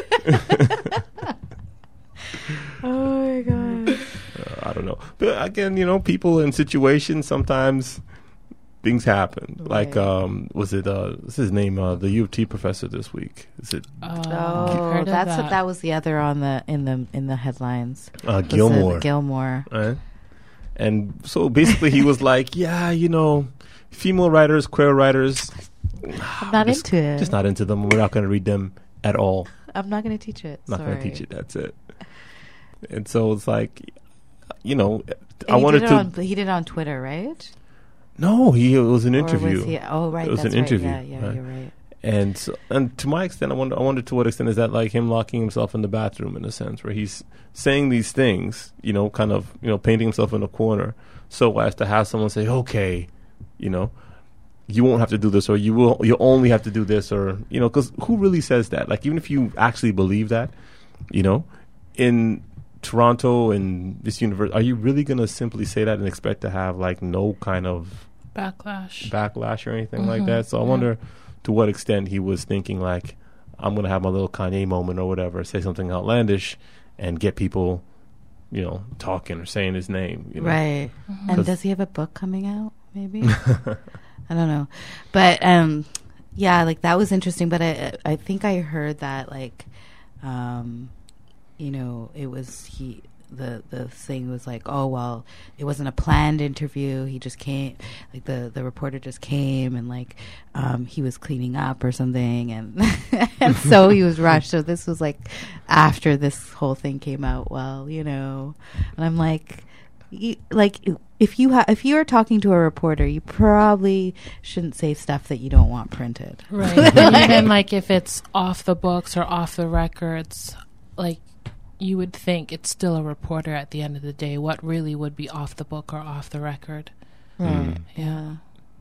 Speaker 4: Oh my god.
Speaker 5: I don't know. But again, people in situations, sometimes things happen.
Speaker 4: Right.
Speaker 5: Like, was it, what's his name? The U of T professor this week. Is it
Speaker 4: Oh, that was the other on in the headlines.
Speaker 5: Gilmore?
Speaker 4: Gilmore.
Speaker 5: Right? And so basically he was like, yeah, female writers, queer writers.
Speaker 4: I'm not into it.
Speaker 5: Just not into them. We're not going to read them at all.
Speaker 4: I'm not going to teach it.
Speaker 5: Not going to
Speaker 4: Sorry.
Speaker 5: teach it. That's it. And so it's like, I
Speaker 4: And
Speaker 5: wanted to.
Speaker 4: He did it on Twitter, right?
Speaker 5: No, it was an
Speaker 4: Or
Speaker 5: interview.
Speaker 4: was he, oh, right.
Speaker 5: It was
Speaker 4: that's
Speaker 5: an interview.
Speaker 4: Right. Yeah,
Speaker 5: right?
Speaker 4: you're right.
Speaker 5: And to my extent, I wonder to what extent is that like him locking himself in the bathroom in a sense where he's saying these things, kind of, painting himself in a corner so as to have someone say, okay, you won't have to do this, or you'll only have to do this, or, because who really says that? Like, even if you actually believe that, in Toronto and this university, are you really going to simply say that and expect to have like no kind of backlash or anything like that? So I wonder to what extent he was thinking like, I'm going to have my little Kanye moment or whatever, say something outlandish and get people, talking or saying his name.
Speaker 4: Right. And does he have a book coming out, maybe? I don't know. But, yeah, like that was interesting. But I think I heard that like, it was the thing was like, oh, well, it wasn't a planned interview. He just came, like the reporter just came and like he was cleaning up or something. And, and so he was rushed. So this was like after this whole thing came out. Well, and I'm like, if you are talking to a reporter, you probably shouldn't say stuff that you don't want printed.
Speaker 6: Right. Even like if it's off the books or off the records, like you would think it's still a reporter at the end of the day. What really would be off the book or off the record?
Speaker 4: Right. Yeah.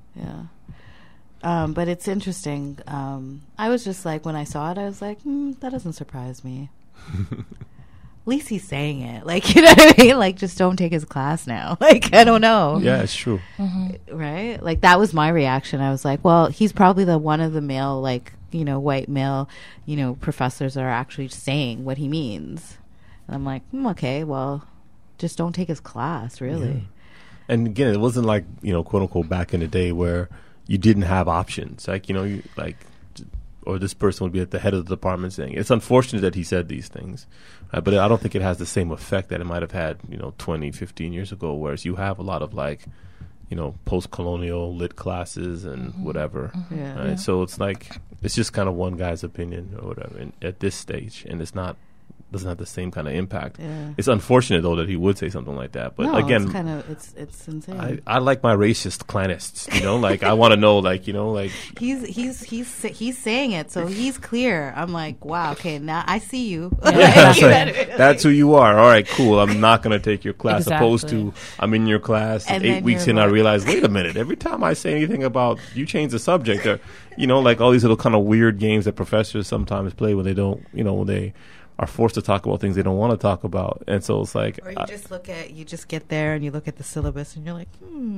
Speaker 4: But it's interesting. I was just like, when I saw it, I was like, that doesn't surprise me. At least he's saying it. Like, you know what I mean? Like, just don't take his class now. Like, I don't know.
Speaker 5: Yeah, it's true.
Speaker 4: Right? Like, that was my reaction. I was like, well, he's probably the one of the male, like, white male, professors that are actually saying what he means. And I'm like, okay, well, just don't take his class, really.
Speaker 5: Yeah. And again, it wasn't like, quote unquote, back in the day where you didn't have options. Like, or this person would be at the head of the department saying, it's unfortunate that he said these things. But I don't think it has the same effect that it might have had, 20, 15 years ago, whereas you have a lot of like, post-colonial lit classes and whatever.
Speaker 4: Yeah.
Speaker 5: Right? Yeah. So it's like, it's just kind of one guy's opinion or whatever at this stage. And it's not, doesn't have the same kind of impact. Yeah. It's unfortunate though that he would say something like that. But
Speaker 4: no,
Speaker 5: again,
Speaker 4: it's kind of it's insane.
Speaker 5: I like my racist clanists, like I want to know, like like
Speaker 4: he's saying it, so he's clear. I'm like, wow, okay, now I see you.
Speaker 5: Yeah, that's who you are. All right, cool. I'm not going to take your class.
Speaker 6: Exactly.
Speaker 5: Opposed to I'm in your class and 8 weeks in, I realize, wait a minute. Every time I say anything about you change the subject, or like all these little kind of weird games that professors sometimes play when they don't, when they are forced to talk about things they don't want to talk about. And so it's like,
Speaker 4: or you just get there and you look at the syllabus and you're like,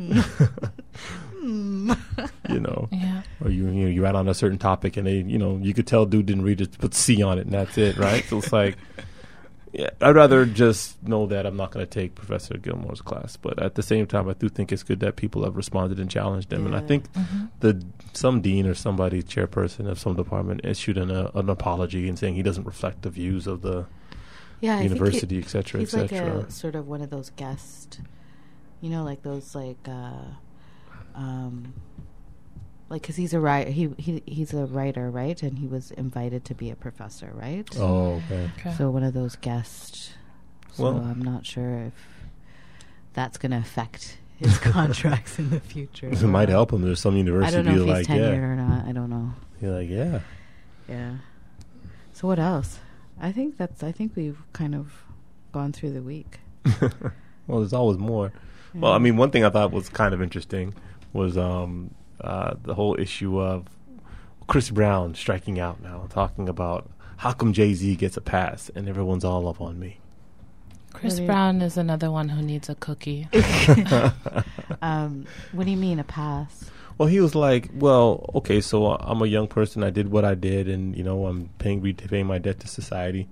Speaker 6: Yeah.
Speaker 5: Or you write on a certain topic and they, you could tell dude didn't read it, put C on it and that's it. Right. So it's like, yeah, I'd rather just know that I'm not going to take Professor Gilmore's class. But at the same time, I do think it's good that people have responded and challenged him. Yeah. And I think some dean or somebody, chairperson of some department, issued an apology and saying he doesn't reflect the views of the
Speaker 4: Yeah, I
Speaker 5: university,
Speaker 4: think
Speaker 5: etc.,
Speaker 4: he's like
Speaker 5: etc.
Speaker 4: a sort of one of those guest, like those like because he's a writer. He's a writer, right? And he was invited to be a professor, right?
Speaker 5: Oh, okay.
Speaker 6: Okay.
Speaker 4: So one of those guests. So
Speaker 5: Well-
Speaker 4: I'm not sure if that's going to affect his contracts in the future.
Speaker 5: It might help him. There's some
Speaker 4: I
Speaker 5: university
Speaker 4: don't know if
Speaker 5: like,
Speaker 4: he's tenured
Speaker 5: yeah,
Speaker 4: or not. I don't know.
Speaker 5: you're like, yeah.
Speaker 4: Yeah. So what else? I think we've kind of gone through the week.
Speaker 5: Well, there's always more.
Speaker 4: Yeah.
Speaker 5: Well, I mean, one thing I thought was kind of interesting was the whole issue of Chris Brown striking out now, talking about how come Jay-Z gets a pass and everyone's all up on me.
Speaker 6: Chris
Speaker 4: What do you-
Speaker 6: Brown is another one who needs a cookie.
Speaker 4: What do you mean a pass?
Speaker 5: Well, he was like, well, okay, so I'm a young person. I did what I did, and, I'm repaying my debt to society.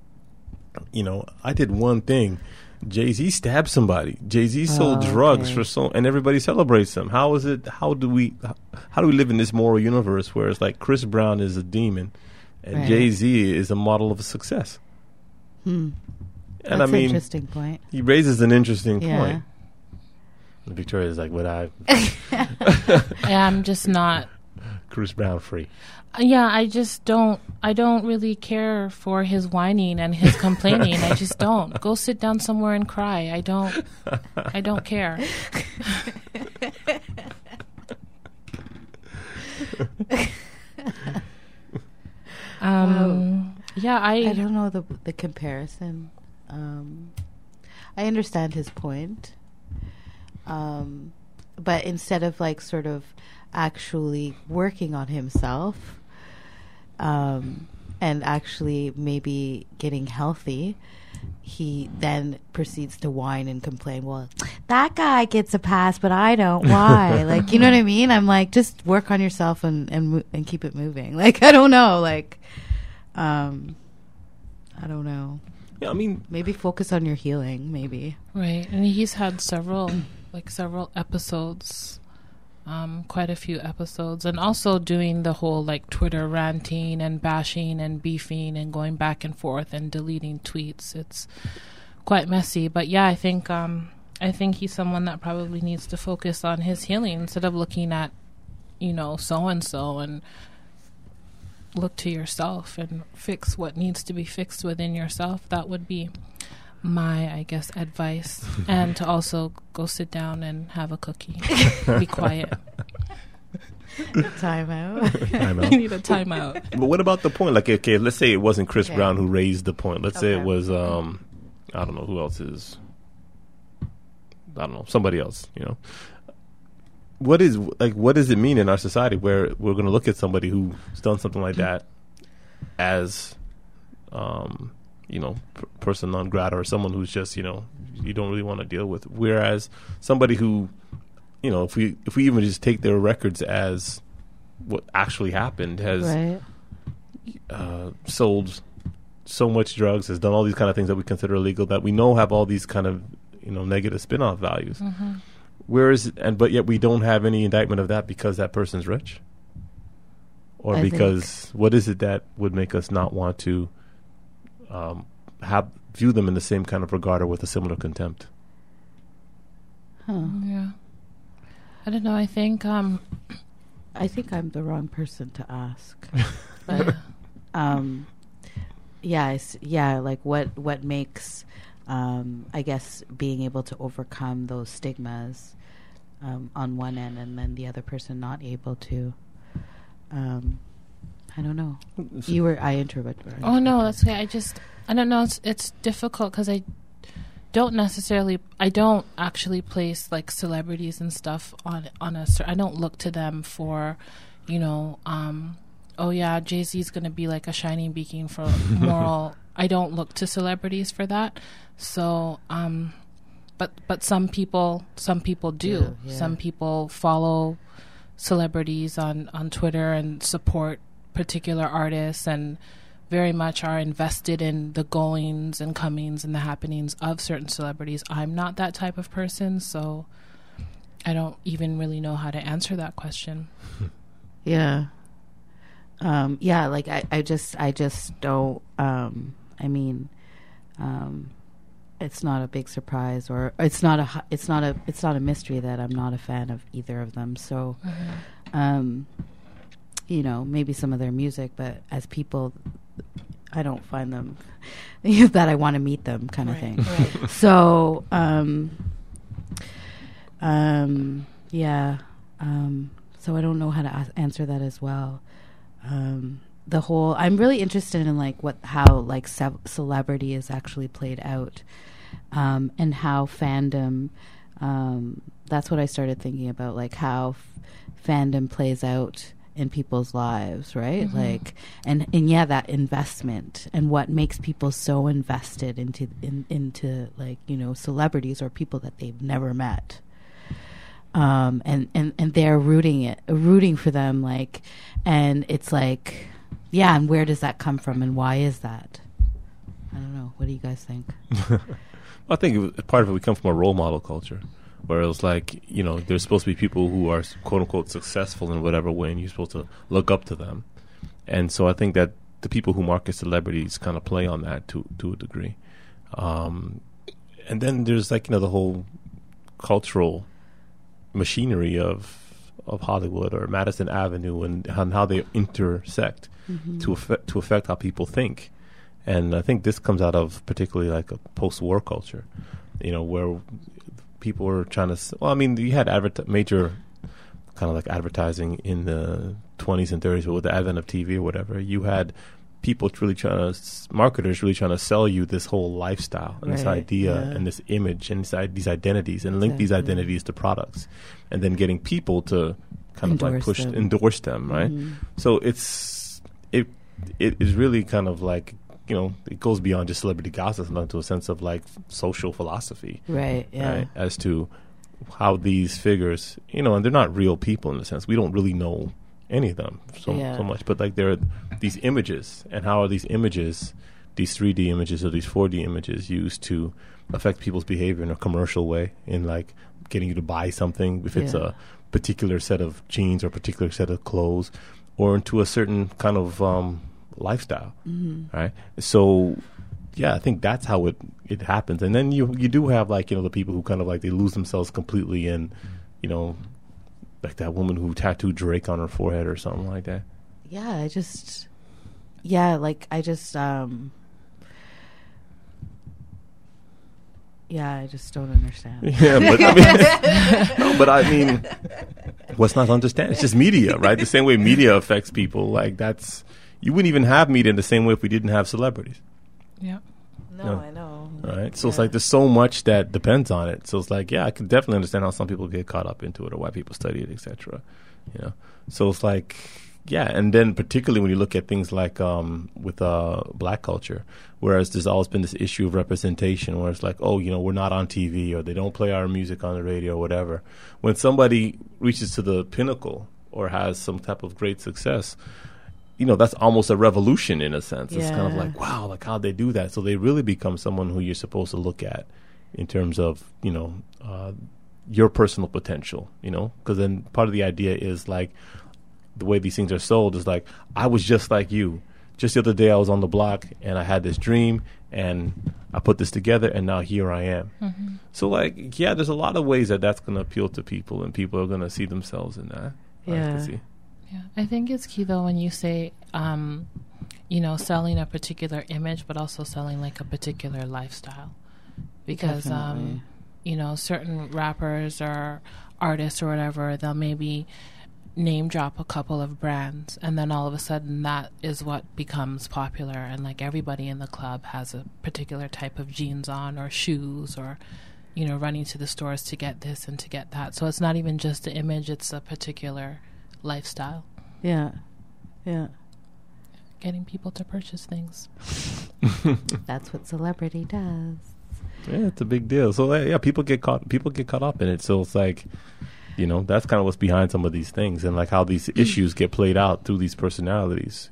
Speaker 5: I did one thing. Jay-Z stabbed somebody. Jay-Z sold drugs and everybody celebrates him. How do we live in this moral universe where it's like Chris Brown is a demon and
Speaker 4: Right.
Speaker 5: Jay-Z is a model of success? And
Speaker 4: That's
Speaker 5: I mean,
Speaker 4: an interesting point.
Speaker 5: he raises an interesting
Speaker 4: Yeah.
Speaker 5: point. And Victoria's like, but
Speaker 6: I'm just not.
Speaker 5: Chris Brown free.
Speaker 6: Yeah, I don't really care for his whining and his complaining. I just don't. Go sit down somewhere and cry. I don't care. Yeah,
Speaker 4: I don't know the comparison. I understand his point. But instead of like sort of actually working on himself, and actually maybe getting healthy, he then proceeds to whine and complain. Well, that guy gets a pass, but I don't. Why? Like, you know what I mean? I'm like, just work on yourself and keep it moving. Like, I don't know. Like, I don't know.
Speaker 5: Yeah, I mean,
Speaker 4: Maybe focus on your healing. Maybe.
Speaker 6: Right, and he's had several episodes, quite a few episodes, and also doing the whole like Twitter ranting and bashing and beefing and going back and forth and deleting tweets. It's quite messy, but yeah, I think he's someone that probably needs to focus on his healing instead of looking at, so and so, and look to yourself and fix what needs to be fixed within yourself. That would be my, I guess, advice. And to also go sit down and have a cookie. Be quiet.
Speaker 4: Time out.
Speaker 6: You need a timeout.
Speaker 5: but what about the point? Like, okay, let's say it wasn't Chris
Speaker 4: Okay.
Speaker 5: Brown who raised the point. Let's say it
Speaker 4: Okay.
Speaker 5: was, I don't know who else is. I don't know, somebody else. What does it mean in our society where we're going to look at somebody who's done something like that as, person non grata, or someone who's just, you don't really want to deal with. Whereas somebody who, if we even just take their records as what actually happened, has
Speaker 4: Right.
Speaker 5: sold so much drugs, has done all these kind of things that we consider illegal, that we know have all these kind of, negative spin-off values.
Speaker 6: Mm-hmm.
Speaker 5: But yet we don't have any indictment of that because that person's rich? Or
Speaker 4: I
Speaker 5: because what is it that would make us not want to view them in the same kind of regard or with a similar contempt?
Speaker 6: Yeah. I don't know. I think
Speaker 4: I think I'm the wrong person to ask. But like what makes I guess being able to overcome those stigmas on one end, and then the other person not able to. I don't know. I interrupted.
Speaker 6: Oh no, that's okay. I don't know. It's difficult because I don't actually place like celebrities and stuff on a. I don't look to them for, oh yeah, Jay-Z's going to be like a shining beacon for moral. I don't look to celebrities for that. So, but some people do.
Speaker 4: Yeah.
Speaker 6: Some people follow celebrities on Twitter and support particular artists and very much are invested in the goings and comings and the happenings of certain celebrities. I'm not that type of person, so I don't even really know how to answer that question.
Speaker 4: Yeah. Like I just don't, I mean, it's not a big surprise, or it's not a mystery that I'm not a fan of either of them. So, maybe some of their music, but as people, I don't find them that I want to meet them, kind of thing.
Speaker 6: Right.
Speaker 4: So, so I don't know how to answer that as well. I'm really interested in how celebrity is actually played out, and how fandom. That's what I started thinking about, like how fandom plays out in people's lives, right? And that investment, and what makes people so invested into celebrities or people that they've never met. And they're rooting for them, and it's like, yeah, and where does that come from, and why is that? I don't know. What do you guys think?
Speaker 5: I think part of it, we come from a role model culture, where it was like, there's supposed to be people who are quote unquote successful in whatever way, and you're supposed to look up to them. And so I think that the people who market celebrities kind of play on that to a degree. And then there's the whole cultural machinery of Hollywood or Madison Avenue, and how they intersect to affect how people think. And I think this comes out of particularly a post-war culture, where people were trying to. You had major kind of advertising in the 20s and 30s, but with the advent of TV or whatever, you had people marketers really trying to sell you this whole lifestyle and this idea and this image and these identities, and link these identities to products, and then getting people to kind of endorse them, right? So it is really kind of it goes beyond just celebrity gossip into a sense of social philosophy,
Speaker 4: right? Yeah,
Speaker 5: right? As to how these figures, and they're not real people in a sense. We don't really know any of them so much, but there are these images, and how are these images, these 3D images or these 4D images, used to affect people's behavior in a commercial way, in getting you to buy something, if it's a particular set of jeans or a particular set of clothes, or into a certain kind of lifestyle, right? So I think that's how it happens. And then you do have the people who kind of they lose themselves completely in, like that woman who tattooed Drake on her forehead or something like that.
Speaker 4: I just don't understand.
Speaker 5: Yeah, but what's not to understand? It's just media, right? The same way media affects people, you wouldn't even have media in the same way if we didn't have celebrities.
Speaker 6: Yeah.
Speaker 4: No, I know.
Speaker 5: Right? So it's there's so much that depends on it. So it's I can definitely understand how some people get caught up into it, or why people study it, etc. So it's and then particularly when you look at things with black culture, whereas there's always been this issue of representation, where it's we're not on TV, or they don't play our music on the radio, or whatever. When somebody reaches to the pinnacle or has some type of great success, that's almost a revolution in a sense. It's kind of wow, how'd they do that? So they really become someone who you're supposed to look at in terms of, your personal potential, because then part of the idea is the way these things are sold is I was just like you. Just the other day I was on the block and I had this dream and I put this together and now here I am. So there's a lot of ways that's going to appeal to people, and people are going to see themselves in that.
Speaker 6: Yeah, I think it's key though when you say, selling a particular image, but also selling a particular lifestyle, because certain rappers or artists or whatever, they'll maybe name drop a couple of brands, and then all of a sudden that is what becomes popular, and everybody in the club has a particular type of jeans on, or shoes, or running to the stores to get this and to get that. So it's not even just the image, it's a particular lifestyle.
Speaker 4: Yeah.
Speaker 6: Getting people to purchase things.
Speaker 4: That's what celebrity does.
Speaker 5: Yeah, it's a big deal. So people get caught up in it. So it's that's kind of what's behind some of these things, and how these issues get played out through these personalities,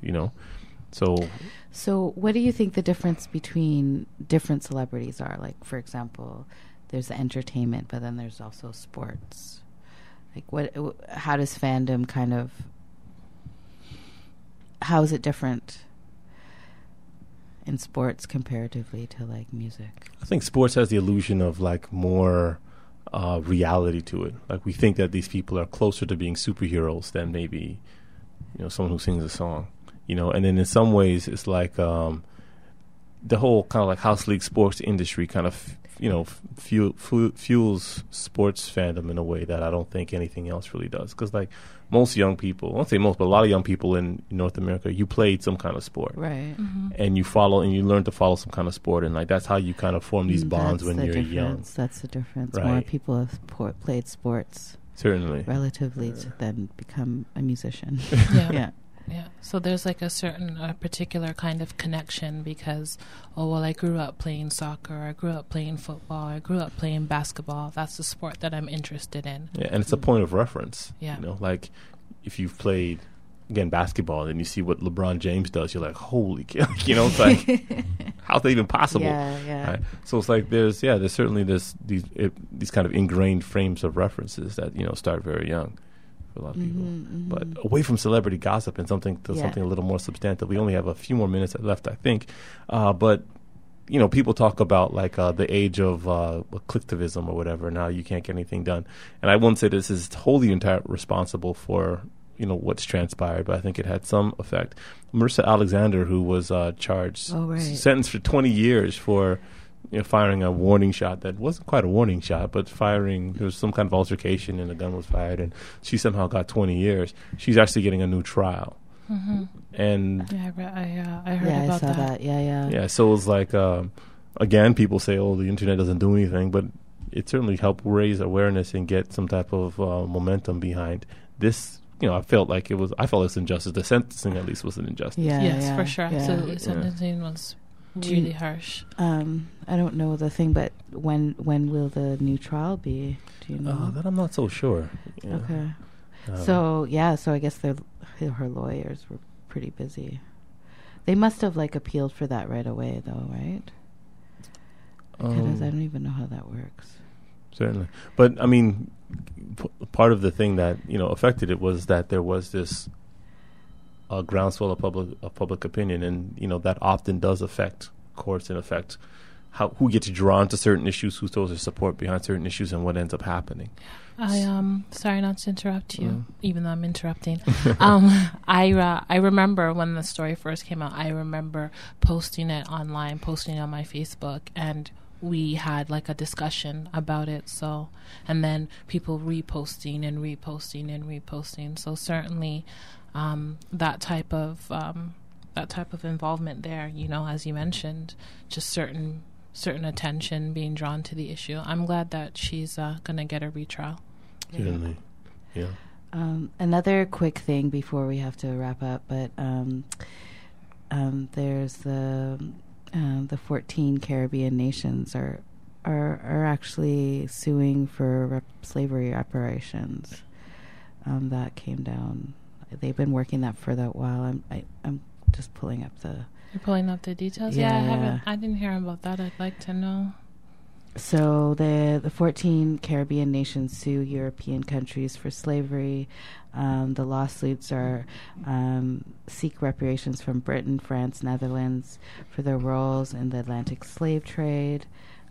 Speaker 4: So what do you think the difference between different celebrities are? For example, there's the entertainment, but then there's also sports. How does fandom kind of, how is it different? in sports comparatively to like music?
Speaker 5: I think sports has the illusion of like more reality to it. Like we think that these people are closer to being superheroes than maybe, someone who sings a song. And then in some ways it's like the whole kind of like house league sports industry kind of fuels sports fandom in a way that I don't think anything else really does. Because like most young people, I won't say most, but a lot of young people in North America, you played some kind of sport,
Speaker 4: right? Mm-hmm.
Speaker 5: And you learn to follow some kind of sport, and like that's how you kind of form these bonds when you're young.
Speaker 4: That's the difference.
Speaker 5: Right.
Speaker 4: More people have played sports,
Speaker 5: certainly,
Speaker 4: relatively, to then become a musician.
Speaker 6: Yeah. Yeah, so there's like a particular kind of connection because, I grew up playing soccer, I grew up playing football, I grew up playing basketball. That's the sport that I'm interested in.
Speaker 5: Yeah, and it's a point of reference.
Speaker 6: Yeah.
Speaker 5: Like if you've played, again, basketball and you see what LeBron James does, you're like, holy cow, it's like, how's that even possible?
Speaker 4: Yeah.
Speaker 5: Right? So it's like there's certainly these kind of ingrained frames of references that, start very young. For a lot of people, but away from celebrity gossip and something a little more substantive. We only have a few more minutes left, I think. But people talk about like the age of clicktivism or whatever. Now you can't get anything done, and I won't say this is wholly responsible for what's transpired, but I think it had some effect. Marissa Alexander, who was charged, sentenced for 20 years for firing a warning shot that wasn't quite a warning shot, but there was some kind of altercation and a gun was fired, and she somehow got 20 years. She's actually getting a new trial.
Speaker 6: Mm-hmm.
Speaker 5: And
Speaker 6: I heard about that.
Speaker 5: Yeah, so it was like, again, people say, the internet doesn't do anything, but it certainly helped raise awareness and get some type of momentum behind this. I felt it's injustice. The sentencing, at least, was an injustice.
Speaker 6: Yes, for sure.
Speaker 4: Yeah.
Speaker 6: Absolutely. Sentencing was really harsh.
Speaker 4: I don't know the thing, but when will the new trial be? Do you know?
Speaker 5: That I'm not so sure. Yeah.
Speaker 4: Okay. So I guess her lawyers were pretty busy. They must have like appealed for that right away, though, right? Because I don't even know how that works.
Speaker 5: Certainly, but I mean, part of the thing that affected it was that there was this groundswell of public opinion, and that often does affect courts and affect who gets drawn to certain issues, who throws their support behind certain issues, and what ends up happening.
Speaker 6: Sorry not to interrupt you, even though I'm interrupting. I remember when the story first came out. I remember posting it online, posting it on my Facebook, and we had like a discussion about it. So, and then people reposting and reposting and reposting. So certainly, that type of involvement there, as you mentioned, just certain attention being drawn to the issue. I'm glad that she's going to get a retrial.
Speaker 5: Certainly, yeah.
Speaker 4: Another quick thing before we have to wrap up, but there's the 14 Caribbean nations are actually suing for slavery reparations. That came down. They've been working that for a while. I'm just pulling up the.
Speaker 6: You're pulling up the details.
Speaker 4: Yeah,
Speaker 6: I didn't hear about that. I'd like to know.
Speaker 4: So the 14 Caribbean nations sue European countries for slavery. The lawsuits are seek reparations from Britain, France, Netherlands for their roles in the Atlantic slave trade.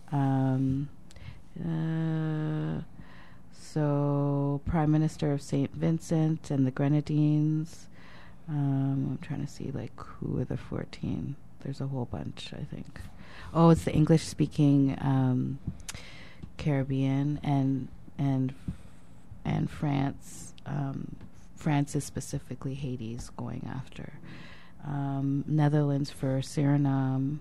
Speaker 4: So Prime Minister of St. Vincent and the Grenadines. I'm trying to see like who are the 14. There's a whole bunch, I think. Oh, it's the English-speaking Caribbean and France. France is specifically Hades going after. Netherlands for Suriname.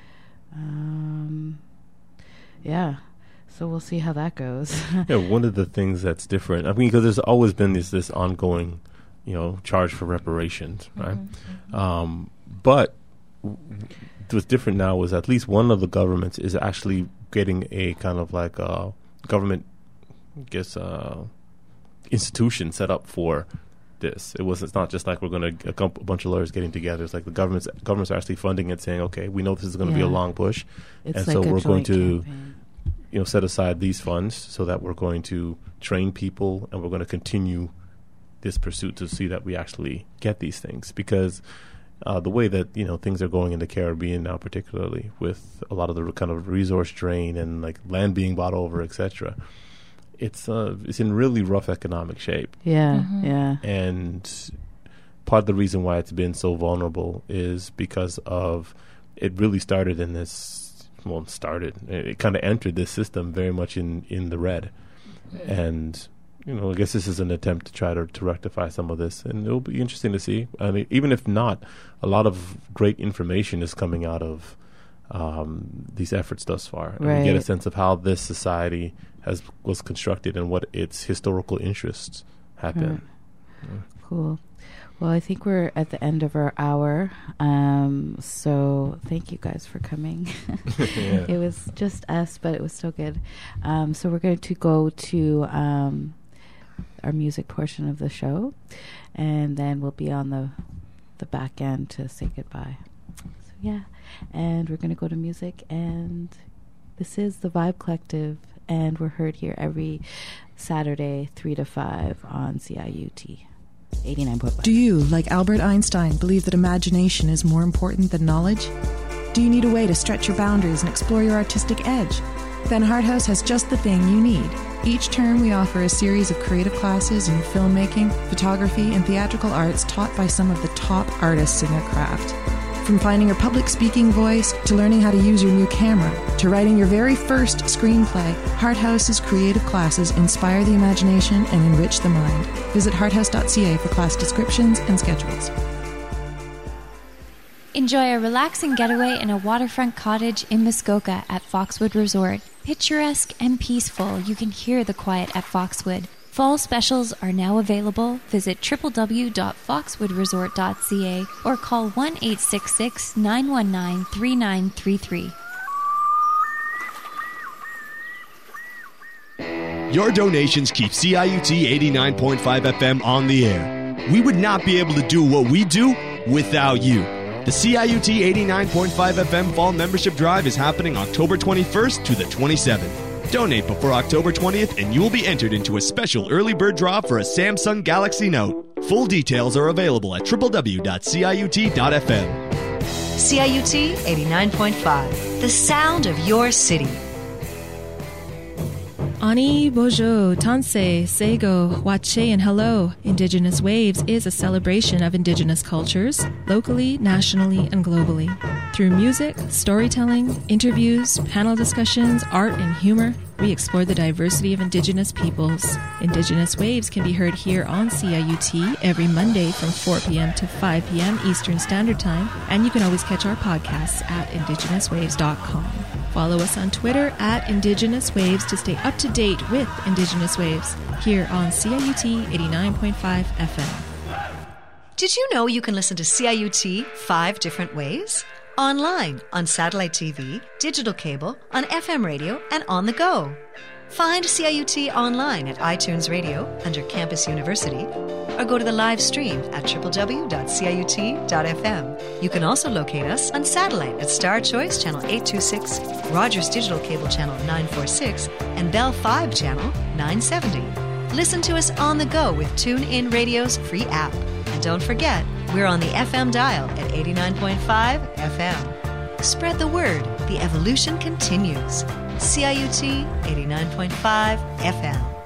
Speaker 4: So we'll see how that goes.
Speaker 5: Yeah, one of the things that's different, I mean, because there's always been this ongoing, charge for reparations, right?
Speaker 6: Mm-hmm.
Speaker 5: But what's different now is at least one of the governments is actually getting a kind of like a government, institution set up for this. It's not just like we're going to a bunch of lawyers getting together. It's like the governments are actually funding it, saying, okay, we know this is going to be a long push,
Speaker 4: it's
Speaker 5: and
Speaker 4: like
Speaker 5: so we're going to
Speaker 4: campaign.
Speaker 5: Set aside these funds so that we're going to train people and we're going to continue this pursuit to see that we actually get these things. Because the way that things are going in the Caribbean now, particularly with a lot of the kind of resource drain and like land being bought over, etc. It's in really rough economic shape.
Speaker 4: Yeah,
Speaker 6: Mm-hmm.
Speaker 4: yeah.
Speaker 5: And part of the reason why it's been so vulnerable is because of it really started in this. Well, it kind of entered this system very much in the red, and. I guess this is an attempt to try to rectify some of this, and it'll be interesting to see. I mean, even if not, a lot of great information is coming out of these efforts thus far. And we get a sense of how this society was constructed and what its historical interests have been. Yeah.
Speaker 4: Cool. Well, I think we're at the end of our hour, so thank you guys for coming.
Speaker 5: Yeah.
Speaker 4: It was just us, but it was still good. So we're going to go to our music portion of the show, and then we'll be on the back end to say goodbye. So yeah, and we're going to go to music, and this is the Vibe Collective, and we're heard here every Saturday 3 to 5 on CIUT 89.5.
Speaker 7: Do you, like Albert Einstein, believe that imagination is more important than knowledge? Do you need a way to stretch your boundaries and explore your artistic edge? Then Hart House has just the thing you need. Each term we offer a series of creative classes in filmmaking, photography, and theatrical arts taught by some of the top artists in their craft. From finding your public speaking voice, to learning how to use your new camera, to writing your very first screenplay, Hart House's creative classes inspire the imagination and enrich the mind. Visit harthouse.ca for class descriptions and schedules.
Speaker 8: Enjoy a relaxing getaway in a waterfront cottage in Muskoka at Foxwood Resort. Picturesque and peaceful, you can hear the quiet at Foxwood. Fall specials are now available. Visit www.foxwoodresort.ca or call 1-866-919-3933.
Speaker 9: Your donations keep CIUT 89.5 FM on the air. We would not be able to do what we do without you. The CIUT 89.5 FM Fall Membership Drive is happening October 21st to the 27th. Donate before October 20th and you will be entered into a special early bird draw for a Samsung Galaxy Note. Full details are available at www.ciut.fm.
Speaker 2: CIUT 89.5, the sound of your city.
Speaker 10: Ani, Bojo, Tansei, Sego, Wache, and Hello. Indigenous Waves is a celebration of Indigenous cultures, locally, nationally, and globally. Through music, storytelling, interviews, panel discussions, art, and humor, we explore the diversity of Indigenous peoples. Indigenous Waves can be heard here on CIUT every Monday from 4 p.m. to 5 p.m. Eastern Standard Time, and you can always catch our podcasts at indigenouswaves.com. Follow us on Twitter at Indigenous Waves to stay up to date with Indigenous Waves here on CIUT 89.5 FM.
Speaker 2: Did you know you can listen to CIUT 5 different ways? Online, on satellite TV, digital cable, on FM radio, and on the go. Find CIUT online at iTunes Radio under Campus University, or go to the live stream at www.ciut.fm. You can also locate us on satellite at Star Choice Channel 826, Rogers Digital Cable Channel 946, and Bell 5 Channel 970. Listen to us on the go with TuneIn Radio's free app. And don't forget, we're on the FM dial at 89.5 FM. Spread the word. The evolution continues. CIUT 89.5 FM.